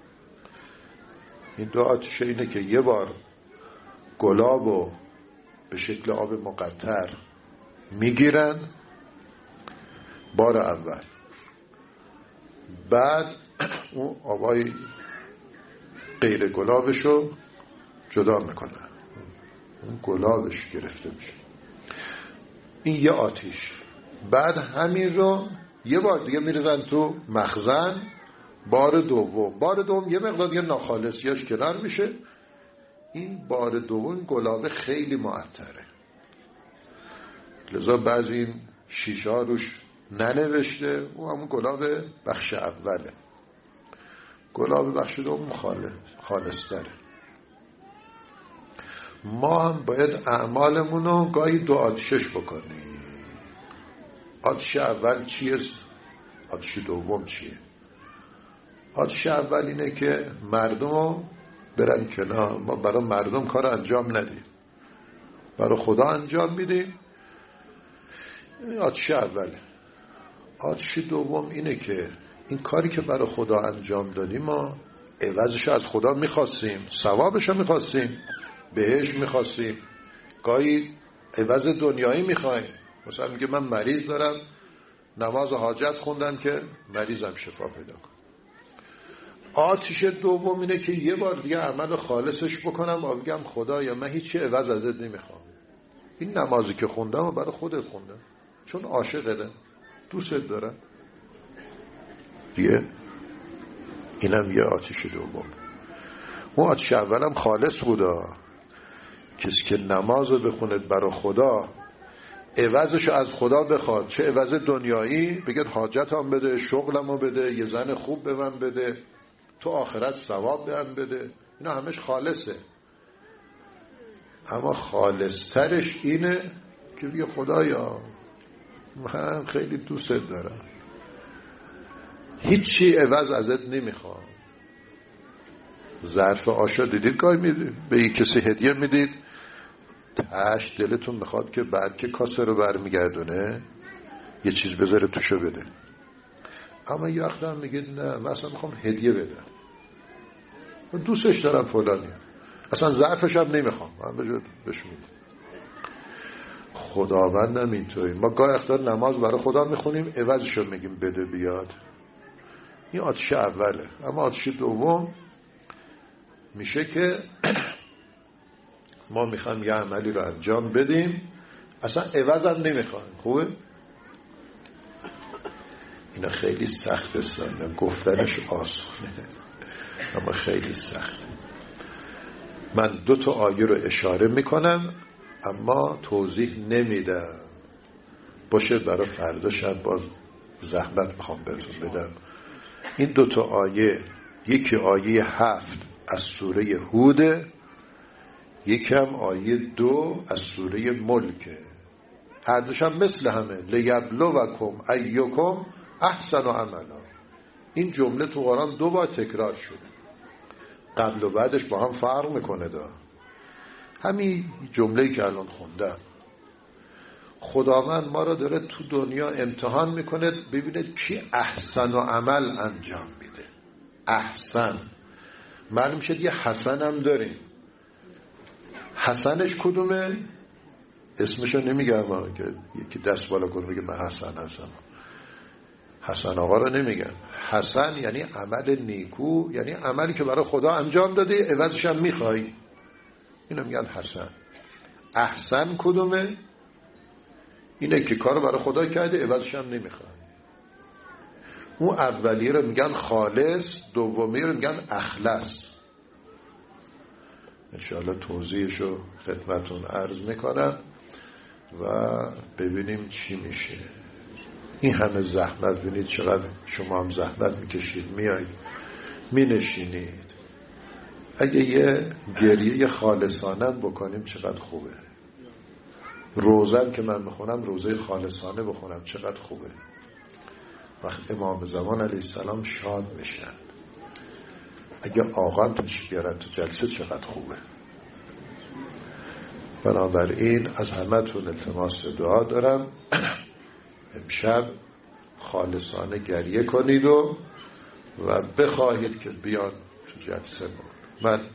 این دو آتیشه اینه که یه بار گلابو به شکل آب مقطر میگیرن بار اول، بعد اون آبای غیر گلابشو جدا میکنن، اون گلابش گرفته میشه. این یه آتیش. بعد همین رو یه بار دیگه میریزن تو مخزن، بار دوم. بار دوم یه مقدار دیگه ناخالصیاش کنار میشه. این بار دوم گلابه خیلی معطره، لذا بعضی این شیشه ها روش ننوشته و همون گلاب بخش اوله. گلاب بخش دوم خالص خالص تره. ما هم باید اعمالمون رو گاهی دو آتیشش بکنیم. آتیش اول چیه؟ آتیش دوم چیه؟ آتیش اول اینه که مردم رو برن کنار. ما برای مردم کار انجام ندیم، برای خدا انجام میدیم. آتیش اوله. آتیش دوم اینه که این کاری که برای خدا انجام دادیم ما عوضش از خدا میخواستیم، ثوابش رو میخواستیم، بهش میخواستیم، گاهی عوض دنیایی میخوایم. مثلا میگه من مریض دارم، نماز حاجت خوندم که مریضم شفا پیدا کنم. آتیش دوم اینه که یه بار دیگه عمل خالصش بکنم و بگم خدایا من هیچی عوض ازت نمیخوام، این نمازی که خوندم و برای خودت خوندم چون عاشقته، دوست دارم دیگه. اینم یه آتیش دوم. اون آتیش اولم خالص بودا، کسی که نماز رو بخونه برای خدا عوضش از خدا بخواد، چه عوض دنیایی، بگه حاجت هم بده، شغلم رو بده، یه زن خوب به من بده، تو آخرت ثواب به من بده، اینا همش خالصه. اما خالصترش اینه که بگه خدایا من خیلی دوست دارم، هیچی عوض ازت نمیخوام. ظرف آشا دیدید گاهی میدید به یک کسی هدیه میدید، تاش دلتون میخواد که بعد که کاسه رو برمیگردونه یه چیز بذاره توشو بده. اما یه وقت هم میگید نه من اصلا میخوام هدیه بدم، دوستش دارم فلانی، اصلا ظرفش هم نمیخوام، من بجور بهش میدم. خداوندم اینطوری. ما گاهی اختار نماز برای خدا میخونیم عوضش رو میگیم بده بیاد. این آتیش اوله. اما آتیش دوم میشه که ما میخوایم یه عملی رو انجام بدیم اصلا عوض هم نمیخوایم. خوبه؟ اینا خیلی سخته ساندن، گفتنش آسونه اما خیلی سخته. من دو تا آیه رو اشاره میکنم اما توضیح نمیدم، باشه برای فردا شب باز زحمت میخوام بهتون بدم. این دو تا آیه، یکی آیه هفت از سوره هود، یکم آیه دو از سوره ملک. هر دوش هم مثل همه، لیبلوکم ایکم احسن عملا. این جمله تو قرآن دو بار تکرار شده، قبل و بعدش با هم فرق میکنه. دا همین جمله‌ای که الان خوندم، خداوند ما را داره تو دنیا امتحان میکنه ببینه کی احسن و عمل انجام میده. احسن معلوم شد یه حسن هم داریم. حسنش کدومه؟ اسمشو نمیگم که یکی دست بالا کنه بگه من حسن هستم. حسن آقا رو نمیگم. حسن یعنی عمل نیکو، یعنی عملی که برای خدا انجام داده عوضش هم میخوای، اینو میگن حسن. احسن کدومه؟ اینه که کار برای خدا کرده عوضش هم نمیخوای. اون اولیه رو میگن خالص، دومی رو میگن اخلص. انشاءالله توضیحشو خدمتون عرض میکنم و ببینیم چی میشه. این همه زحمت، ببینید چقدر شما هم زحمت میکشید، میایید مینشینید. اگه یه گریه خالصانه بکنیم چقدر خوبه. روزن که من بخونم روزه خالصانه بخونم چقدر خوبه. وقت امام زمان علیه السلام شاد میشن. اگه آقا تشریف بیارن تو جلسه چقدر خوبه. بنابراین از همتون التماس دعا دارم امشب خالصانه گریه کنید و و بخواهید که بیان تو جلسه ما. من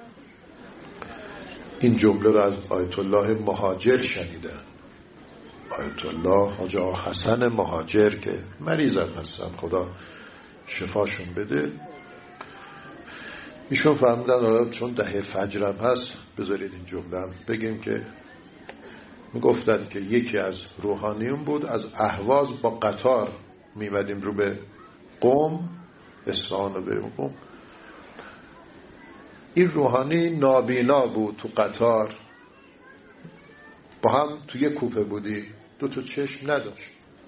این جمله رو از آیت الله مهاجر شنیدم. آیت الله حاج آقا حسن مهاجر که مریضم هستن، خدا شفاشون بده. ایشون فهمیدن چون دهه فجرم هست بذارید این جمله هم بگیم که میگفتن که یکی از روحانیون بود، از اهواز با قطار میمدیم رو به قم، اصفهان رو بریم قم. این روحانی نابینا بود، تو قطار با هم تو یک کوپه بودی، دو تا چشم نداشت.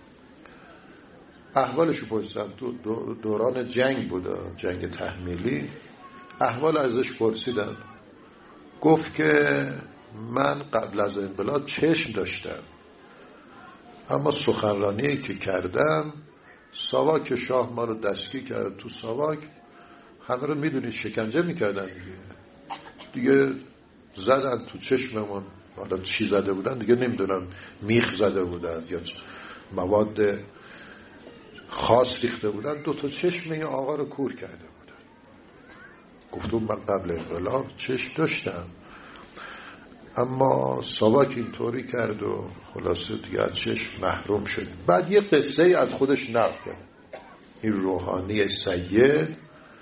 احوالشو پرسیدم، دو دوران جنگ بود، جنگ تحمیلی. احوال ازش پرسیدم، گفت که من قبل از انقلاب چشم داشتم، اما سخنرانی که کردم ساواک شاه ما رو دستگیر کرد. تو ساواک همه رو میدونید شکنجه میکردن دیگه دیگه زدن تو چشممون. حالا چی زده بودن دیگه نمیدونم، میخ زده بودن یا مواد خاص ریخته بودن. دو تا چشم این آقا رو کور کرده بودن. گفتم من قبل انقلاب چشم داشتم، اما ساواک اینطوری کرد و خلاصه دیگه از چشم محروم شد. بعد یه قصه ای از خودش نقل کرد. این روحانی سید،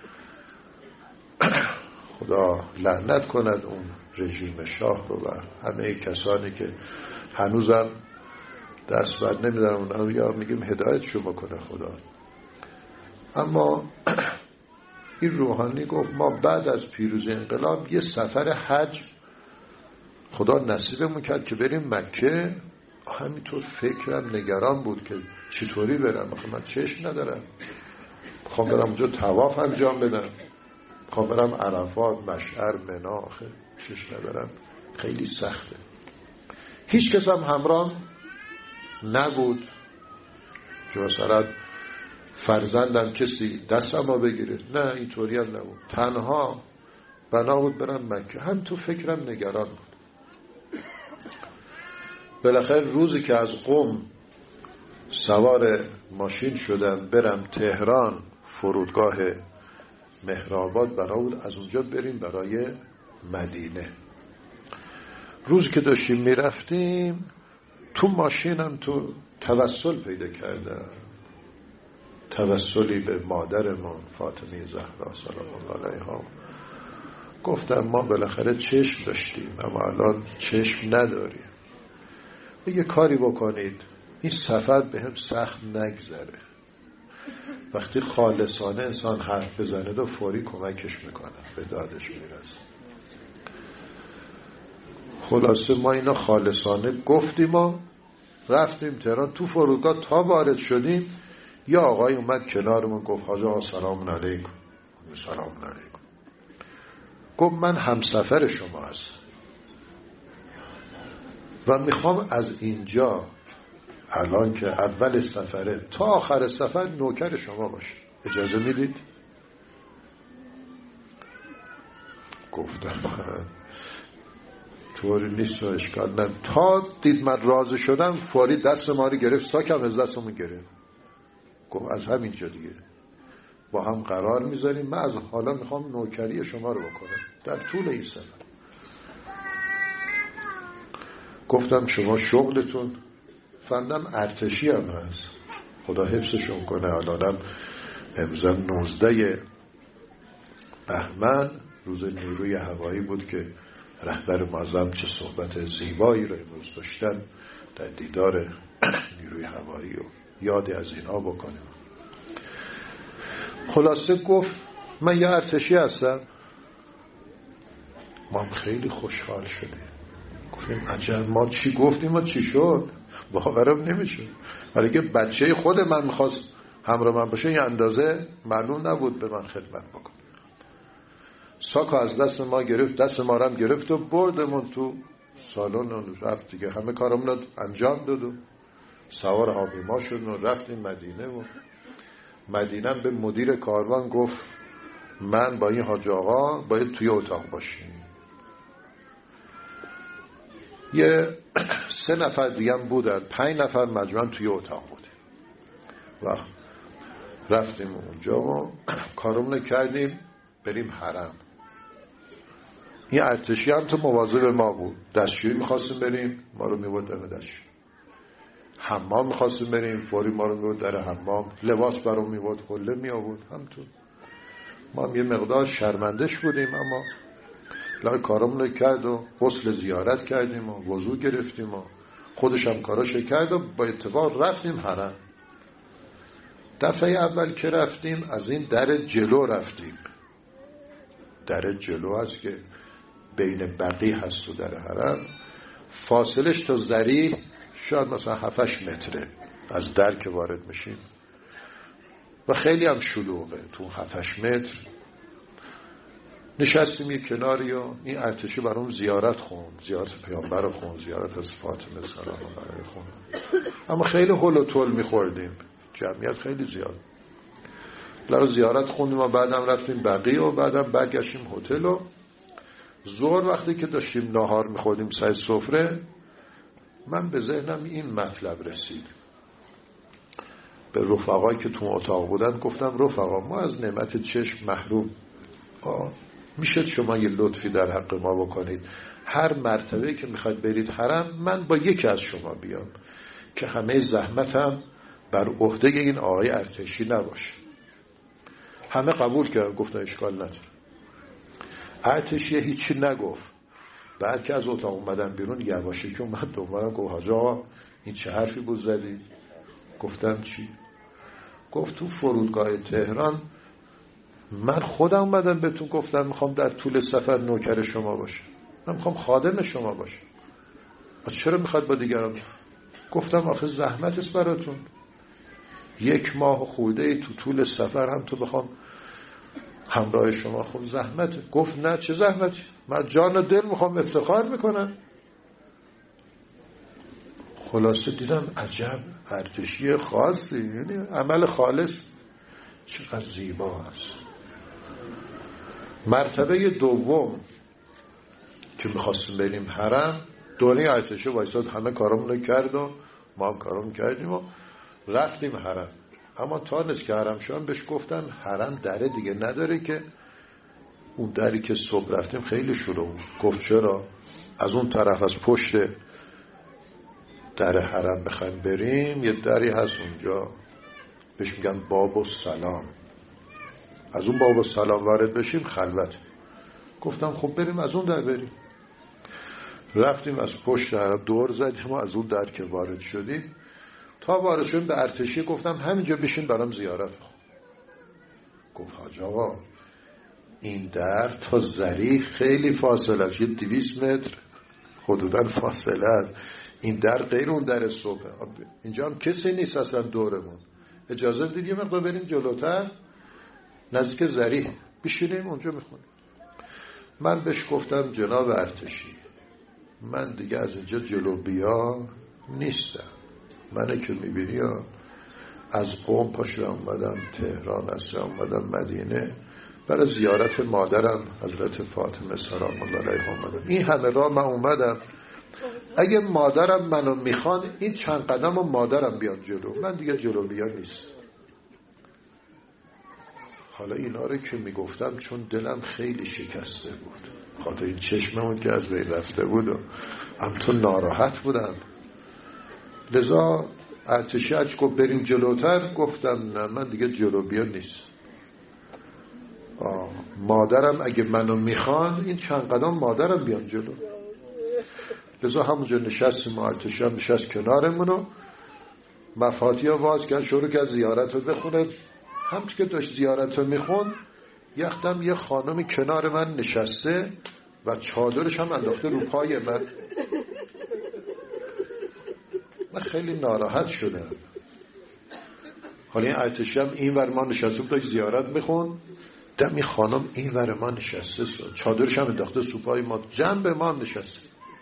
خدا لعنت کند اون رژیم شاه رو و همه کسانی که هنوزم دست بر نمیدارن اونها، یا میگیم هدایت شما کنه خدا. اما این روحانی گفت ما بعد از پیروزی انقلاب یه سفر حج خدا نصیبمون کرد که بریم مکه. همینطور فکرم نگران بود که چطوری برم، آخه من چشم ندارم، میخوام برم اونجا طواف انجام بدم، میخوام برم عرفات، مشعر، منا، آخه چشم ندارم، خیلی سخته. هیچ کس هم همراه نبود که مثلا فرزندم کسی دستم رو بگیره، نه اینطوری هم نبود. تنها بنا بود برم مکه. هم تو فکرم نگران بود. بالاخره روزی که از قم سوار ماشین شدم برم تهران، فرودگاه مهرآباد بنا بود از اونجا بریم برای مدینه. روزی که داشتیم میرفتیم تو ماشینم تو توسل پیدا کردم، توسلی به مادرمون فاطمه زهرا سلام الله علیها. گفتم ما بالاخره چشم داشتیم اما الان چشم نداریم، یه کاری بکنید این سفر به هم سخت نگذره. وقتی خالصانه انسان حرف بزنه و فوری کمکش میکنه، به دادش میرسه. خلاصه ما اینا خالصانه گفتیم و رفتیم تهران. تو فرودگاه تا وارد شدیم یا آقای اومد کنارمون گفت حاج آقا سلام علیکم. سلام علیکم. گفت من همسفر شما هستم و میخوام از اینجا الان که اول سفره تا آخر سفر نوکر شما باشه، اجازه میدید؟ گفتم من طوری نیست و اشکال نه. تا دید من راضی شدم فوری دست ما رو گرفت، ساکم از دستمون گرفت. گفت از همینجا دیگه با هم قرار میذاریم. من از حالا میخوام نوکری شما رو بکنم در طول این سفر. گفتم شما شغلتون فندم ارتشی هم هست، خدا حفظشون کنه. الانم امضا نوزده بهمن روز نیروی هوایی بود که رهبر معظم چه صحبت زیبایی رو امروز داشتن در دیدار نیروی هوایی و یادی از اینا بکنیم. خلاصه گفت من یه ارتشی هستم. ما خیلی خوشحال شدیم، گفتیم عجب ما چی گفتیم و چی شد، باورم نمیشه. ولی که بچه خود من میخواست همراه من باشه یه اندازه معلوم نبود به من خدمت بکن. ساکو از دست ما گرفت، دست ما رو هم گرفت و بردمون تو سالن و رفت دیگه. همه کارمون رو انجام داد و سوار هواپیما شدن و رفتیم مدینه. و مدینه به مدیر کاروان گفت من با این حاج آقا باید توی اتاق باشیم. یه سه نفر دیگه هم بودن، پنج نفر مجموعاً توی اتاق بودیم. و رفتیم اونجا و کارمون کردیم بریم حرم. این ارتشی هم تو مواظب ما بود. دستشویی میخواستیم بریم، ما رو میبود در دستشویی. حمام میخواستیم بریم، فوری ما رو میبود در حمام. لباس برام میبود، حله میآورد همتون. ما هم یه مقدار شرمندش بودیم، اما لای کارمون کرد و غسل زیارت کردیم و وضو گرفتیم و خودش هم کاراش کرد و با اتفاق رفتیم حرم. دفعه اول که رفتیم از این در جلو رفتیم. در جلو هست که بین بقی هست و در حرم، فاصلش تا ذریح شاید مثلا هفتش متره از در که وارد میشیم و خیلی هم شلوغه. تو هفتش متر نشستیم یه کناری و این ارتشی برام زیارت خون، زیارت پیامبر خون، زیارت از فاطمه سلام الله علیها خون. اما خیلی هول و تول میخوردیم، جمعیت خیلی زیاد. لارو زیارت خوندیم و بعدم رفتیم بقیه و بعدم برگشتیم هتل. و ظهر وقتی که داشتیم ناهار میخوردیم سر سفره، من به ذهنم این مطلب رسید. به رفقایی که تو اتاق بودن گفتم رفقا ما از نعمت چشم محروم، میشه شما یه لطفی در حق ما بکنید؟ هر مرتبه که میخواید برید حرم من با یکی از شما بیام که همه زحمتم بر عهده این آقای ارتشی نباشه. همه قبول کردن، گفتن اشکال نداره. ارتشی هیچی نگفت. بعد که از اتاق اومدن بیرون یواشکی که اومد دوباره گفت حاج آقا این چه حرفی بود زدی؟ گفتم چی؟ گفت تو فرودگاه تهران من خودم اومدم بهتون گفتم میخوام در طول سفر نوکر شما باشم، من میخوام خادم شما باشم. چرا میخواد با دیگران؟ گفتم آخه زحمت است براتون، یک ماه خورده ای تو طول سفر هم تو بخوام همراه شما، خب زحمته. گفت نه چه زحمتی، من جان و دل میخوام افتخار میکنم. خلاصه دیدم عجب ارتشی خاصی، یعنی عمل خالص چقدر زیبا است. مرتبه دوم که میخواستیم بریم حرم، دوره ارتشی وایساد همه کارامونو کرد و ما هم کارامون کردیم و رفتیم حرم. اما تا نیست که حرم شدن بهش گفتن حرم دره دیگه نداره که اون دری که صبح رفتیم خیلی شلوغ. گفت چرا؟ از اون طرف از پشت در حرم بخوایم بریم یه دری هست اونجا بهش میگن باب السلام، از اون باب السلام وارد بشیم خلوت. گفتم خب بریم از اون در بریم. رفتیم از پشت حرم دور زدیم و از اون در که وارد شدیم تا وارد شدیم به ارتشی گفتم همینجا بشین برام زیارت کن. گفت حاج آقا این در تا ذریح خیلی فاصله است، یه دویست متر حدوداً فاصله است. این در غیر اون در صبح، اینجا هم کسی نیست اصلا دورمون. اجازه بدید یه مقدار بریم جلوتر نزدیک ذریح بشینیم اونجا میخونیم. من بهش گفتم جناب ارتشی من دیگه از اینجا جلو بیا نیستم. منه که میبینی از قم پاشو اومدم تهران، از اومدم مدینه برای زیارت مادرم حضرت فاطمه سلام الله علیها اومدم. این همه راه من اومدم، اگه مادرم منو میخوان این چند قدم و مادرم بیاد جلو، من دیگه جلو بیا نیست. حالا اینا رو که میگفتم چون دلم خیلی شکسته بود خاطر این چشممون که از بین رفته بود و هم تو ناراحت بودم، لذا ارتشی اج گفت بریم جلوتر. گفتم نه من دیگه جلو بیا نیست. آه. مادرم اگه منو میخوان این چند قدم مادرم بیان جلو. لذا همونجا نشستیم و ارتشی هم نشست کنارمونو، مفاتیح باز کرد شروع کرد زیارت رو بخونه. هم که داشت زیارت رو میخون یختم یه خانم کنار من نشسته و چادرش هم انداخته رو پای من. من خیلی ناراحت شدم. حالا این ارتشی هم این ور ما نشسته داشت زیارت میخون، دمی خانم این ور ما نشسته چادرش هم انداخته رو پای ما، جنب ما هم نشسته.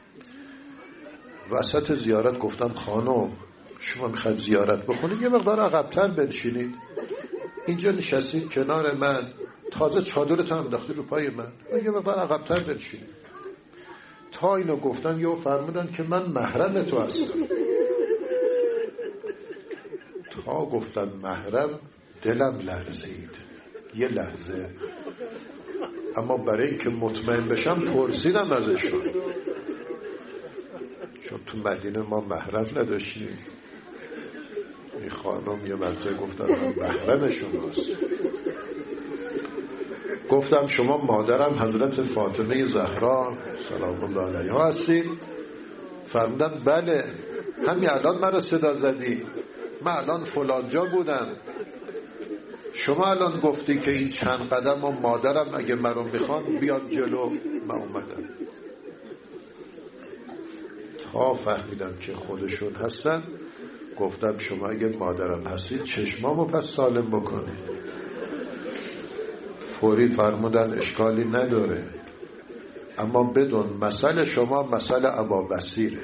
وسط زیارت گفتم خانم شما میخواید زیارت بخونید یه مقدار عقب‌تر بنشینید، اینجا نشستید کنار من تازه چادرت هم انداختی رو پای من، یه مقدار عقب‌تر بنشینید. تا اینو گفتم یهو فرمودن که من محرم تو هستم. تا گفتن محرم دلم لرزید یه لحظه، اما برای اینکه مطمئن بشم پرسیدم ازشون، چون تو مدینه ما محرم نداشتیم. این خانم یه مرتبه گفتن من محرم شماست. گفتم شما مادرم حضرت فاطمه زهرا سلام الله علیها هستید؟ فرمودن بله. همین الان مرا صدا زدی، من الان فلان جا بودم، شما الان گفتی که این چند قدم و مادرم اگه مرا میخوان بیاد جلو، من اومدم. تا فهمیدم که خودشون هستن گفتم شما اگه مادرم هستید چشمامو پس سالم بکنید. فوری فرمودن اشکالی نداره، اما بدون مسئله شما مسئله ابا بصیره.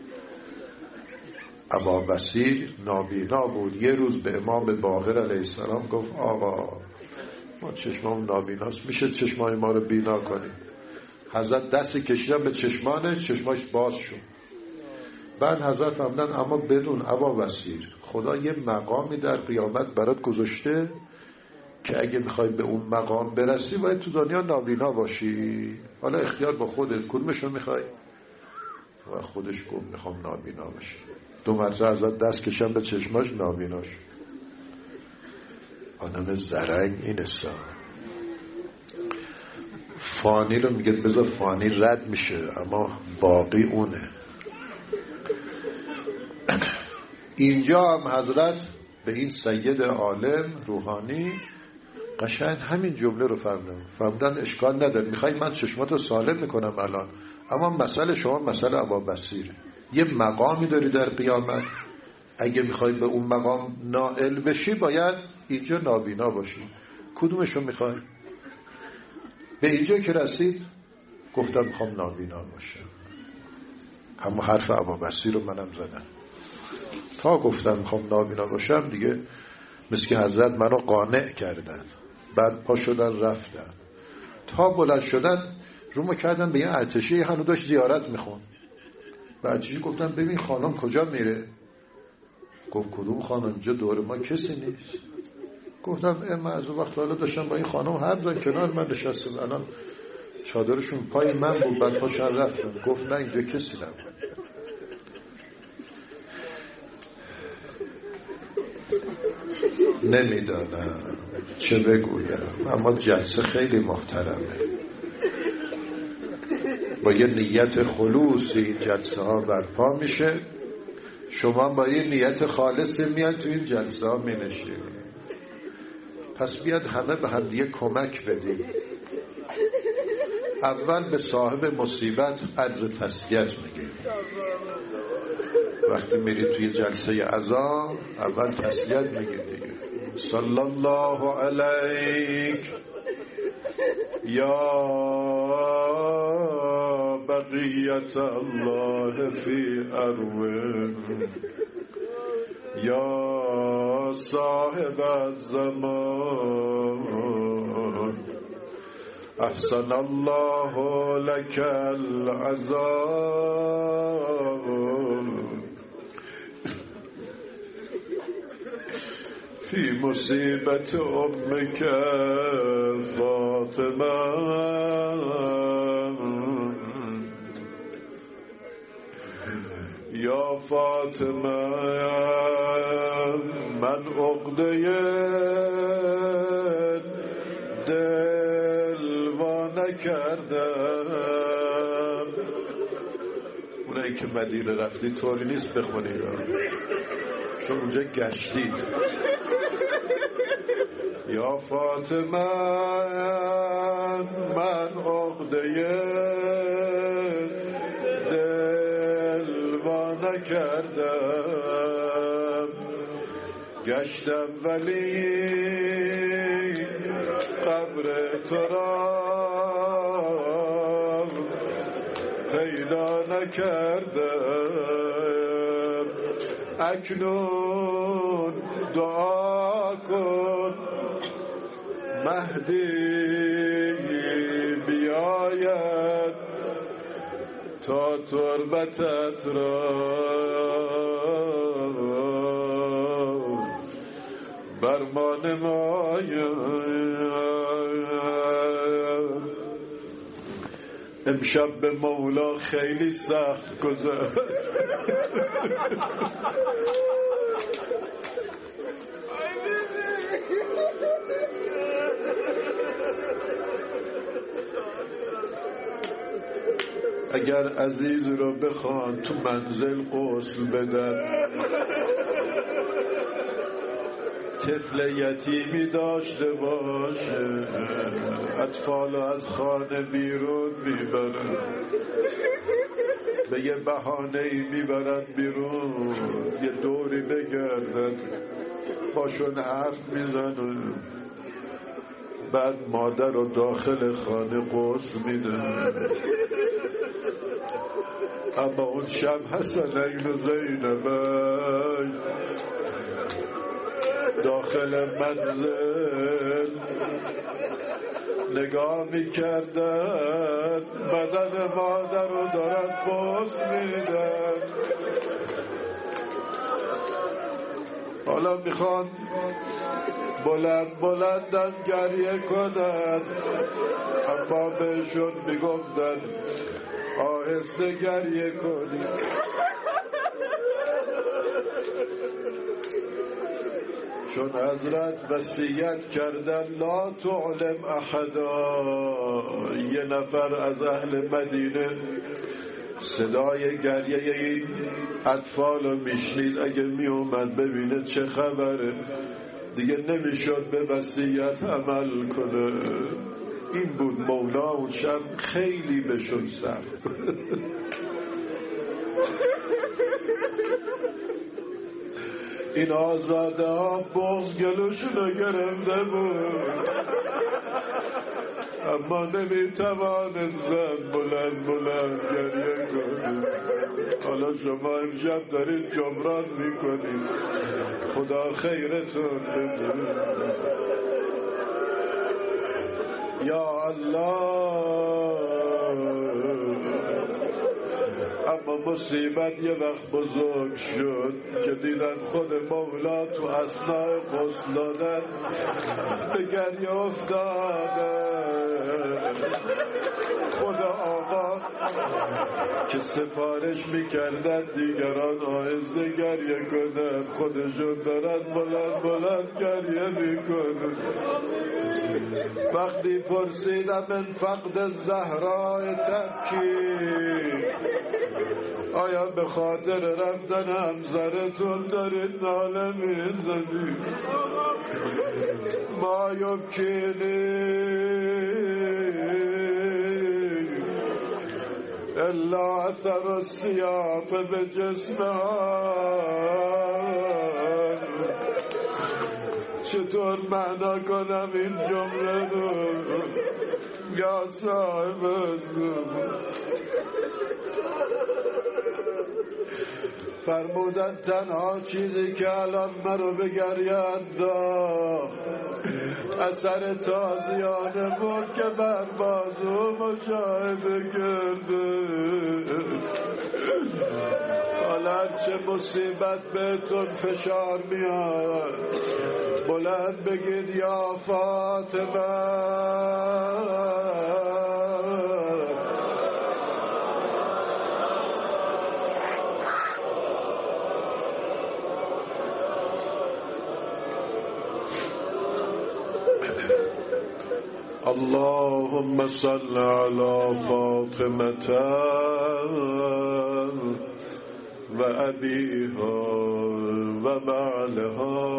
ابا بصیر نابینا بود. یه روز به امام باقر علیه السلام گفت آقا ما چشمام نابیناست، میشه چشمای ما رو بینا کنیم؟ حضرت دست کشیدن به چشمانه، چشماش باز شد. بعد حضرت فرمودن اما بدون ابا بصیر خدا یه مقامی در قیامت برات گذاشته که اگه میخوای به اون مقام برسی باید تو دنیا نابینا باشی. حالا اختیار با خودت، کدومشو میخوای؟ و خودش گفت میخوام نابینا باشی. دو مرتبه حضرت دست کشن به چشماش، نابیناش. آدم زرنگ این است. فانی رو میگه بذار فانی رد میشه اما باقی اونه. اینجا هم حضرت به این سید عالم روحانی قشنگ همین جمله رو فرمودن. فرمودن اشکال نداره، میخوای من چشماتو سالم میکنم الان، اما مسئله شما مسئله ابا بصیره. یه مقامی داری در قیامت، اگه میخوای به اون مقام نائل بشی باید اینجا نابینا باشی. کدومشو میخوای؟ به اینجا که رسید گفتم میخوام نابینا باشم. همون حرف ابا بصیر رو منم زدم. تا گفتم میخوام نابینا باشم دیگه مثل که حضرت منو قانع کردن. بعد پا شدن رفتن. تا بلند شدن رومو کردن به یه ارتشی هنو داشت زیارت میخون. و ارتشی گفتن ببین خانم کجا میره؟ گفت کدوم خانم؟ اینجا دور ما کسی نیست. گفتم من از اون وقت حالا داشتم با این خانم حرف زدن کنار من نشستم، الان چادرشون پای من بود، بعد پاشن رفتن. گفت نه اینجا کسی نبود. نمیدانم چه بگویم، اما جلسه خیلی محترمه. با یه نیت خلوصی این جلسه ها برپا میشه. شما با یه نیت خالصی میاد تو این جلسه ها می نشینید. پس بیاد همه به هم دیگه کمک بدیم. اول به صاحب مصیبت عرض تسلیت میگیم. وقتی میری توی جلسه عزا اول تسلیت میگی دیگه. صلی الله علیک یا بقیت الله فی اروه یا صاحب الزمان احسن الله لك العذاب فی مصیبت امک فاطمه یا فاطمه من عقده دل وا نکردم. اونایی که مدینه رفتی طوری نیست بخونید چون اونجا گشتید. یا فاطمه من عقده دل وا نکردم، گشتم ولی قبر تو را پیدا نکردم. اکنون دعا کن مهدی بیاید تا تربتت را بر ما نماید. امشب به مولا خیلی سخت گذشت. اگر عزیز رو بخوان تو منزل غسل بدن، طفل یتیمی داشته باشه، اطفال از خانه بیرون میبرن، به یه بهانه‌ای میبرن بیرون، یه دوری بگردن باشون حرف میزنن، بعد مادر رو داخل خانه غسل میدن. اما اون شب حسنین و زینبین داخل منزل نگاه میکردن، بدن مادر رو دارن غسل میدن. حالا میخوان بلند بلندم گریه کنن، اما بهشون میگفتن آهسته گریه کنی. چون حضرت وصیت کردن لا تعلم احدا، یه نفر از اهل مدینه صدای گریه این اطفال رو میشنید، اگه میومد ببینه چه خبره دیگه نمیشد به وصیت عمل کنه. این بود مولا اون شب خیلی بهشون سخت. این آزاده ها بغض گلوشون رو گرفته بود، اما نمیتوانستن بلند بلند گریه کنید. حالا شما امشب دارید جبران میکنید، خدا خیرتون بده. یا الله. اما مصیبت یه وقت بزرگ شد که دیدن خود مولا تو اثناء غسل دادن به گریه افتاده. خود آقا که سفارش میکردن دیگران آهسته گریه کنن، خودشون دارن بلند بلند گریه میکنن. وقتی پرسیدم من فقد زهرای تبکی، آیا به خاطر رفتن همسرتون دارید ناله میزنید؟ ما یبکینی الا اثر السیاط به جسمها. چطور معنا کنم این جمله رو یا صاحب الزمان؟ فرمودن تنها چیزی که الان مرا به گریه انداخت اثر تازیانه بود که بر بازو مشاهده کرده. حالا چه مصیبت بهتون فشار میاد بلند بگید یا فاطمه. اللهم صل على فاطمة وأبيها وبعلها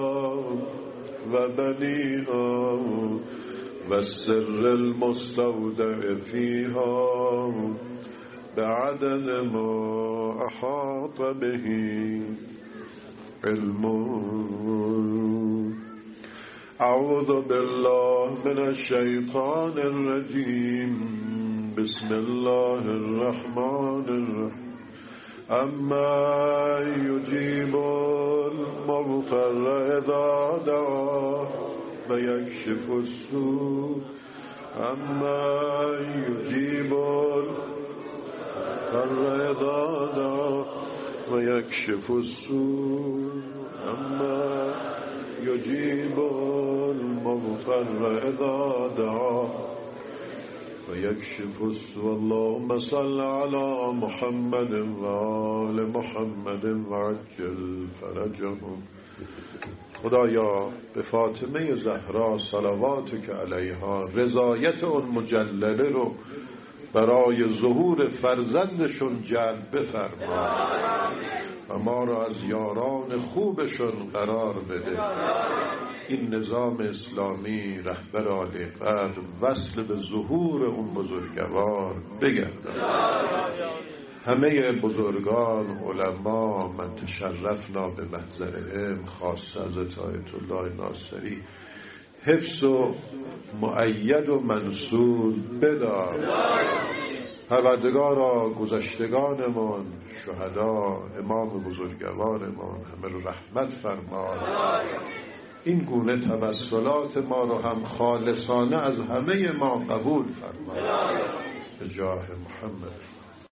وبنيها والسر المستودع فيها بعدد ما أحاط به علمه. أعوذ بالله من الشيطان الرجيم. بسم الله الرحمن الرحيم. أما يجيب المضطر إذا دعاه ويكشف السوء. أما يجيب المضطر إذا دعاه ويكشف السوء. أما يجيب المضطر إذا دعاه ويكشف السوء. اللهم صل على محمد وآل محمد وعجل فرجهم. خدایا به فاطمه زهرا صلواتک علیها رضایت اون مجلله رو برای ظهور فرزندشون جلب بفرما و ما را از یاران خوبشون قرار بده. این نظام اسلامی رهبر عالی قدر وصل به ظهور اون بزرگوار بگردد. همه بزرگان علما من تشرفنا به محضرهم خاصه حضرت آیت الله ناصری حفظ و مؤید و منصور بدار. پروردگارا گذشتگانمان شهدا امام بزرگوارمان همه رو رحمت فرما. این گونه توسلات ما رو هم خالصانه از همه ما قبول فرما به جاه محمد.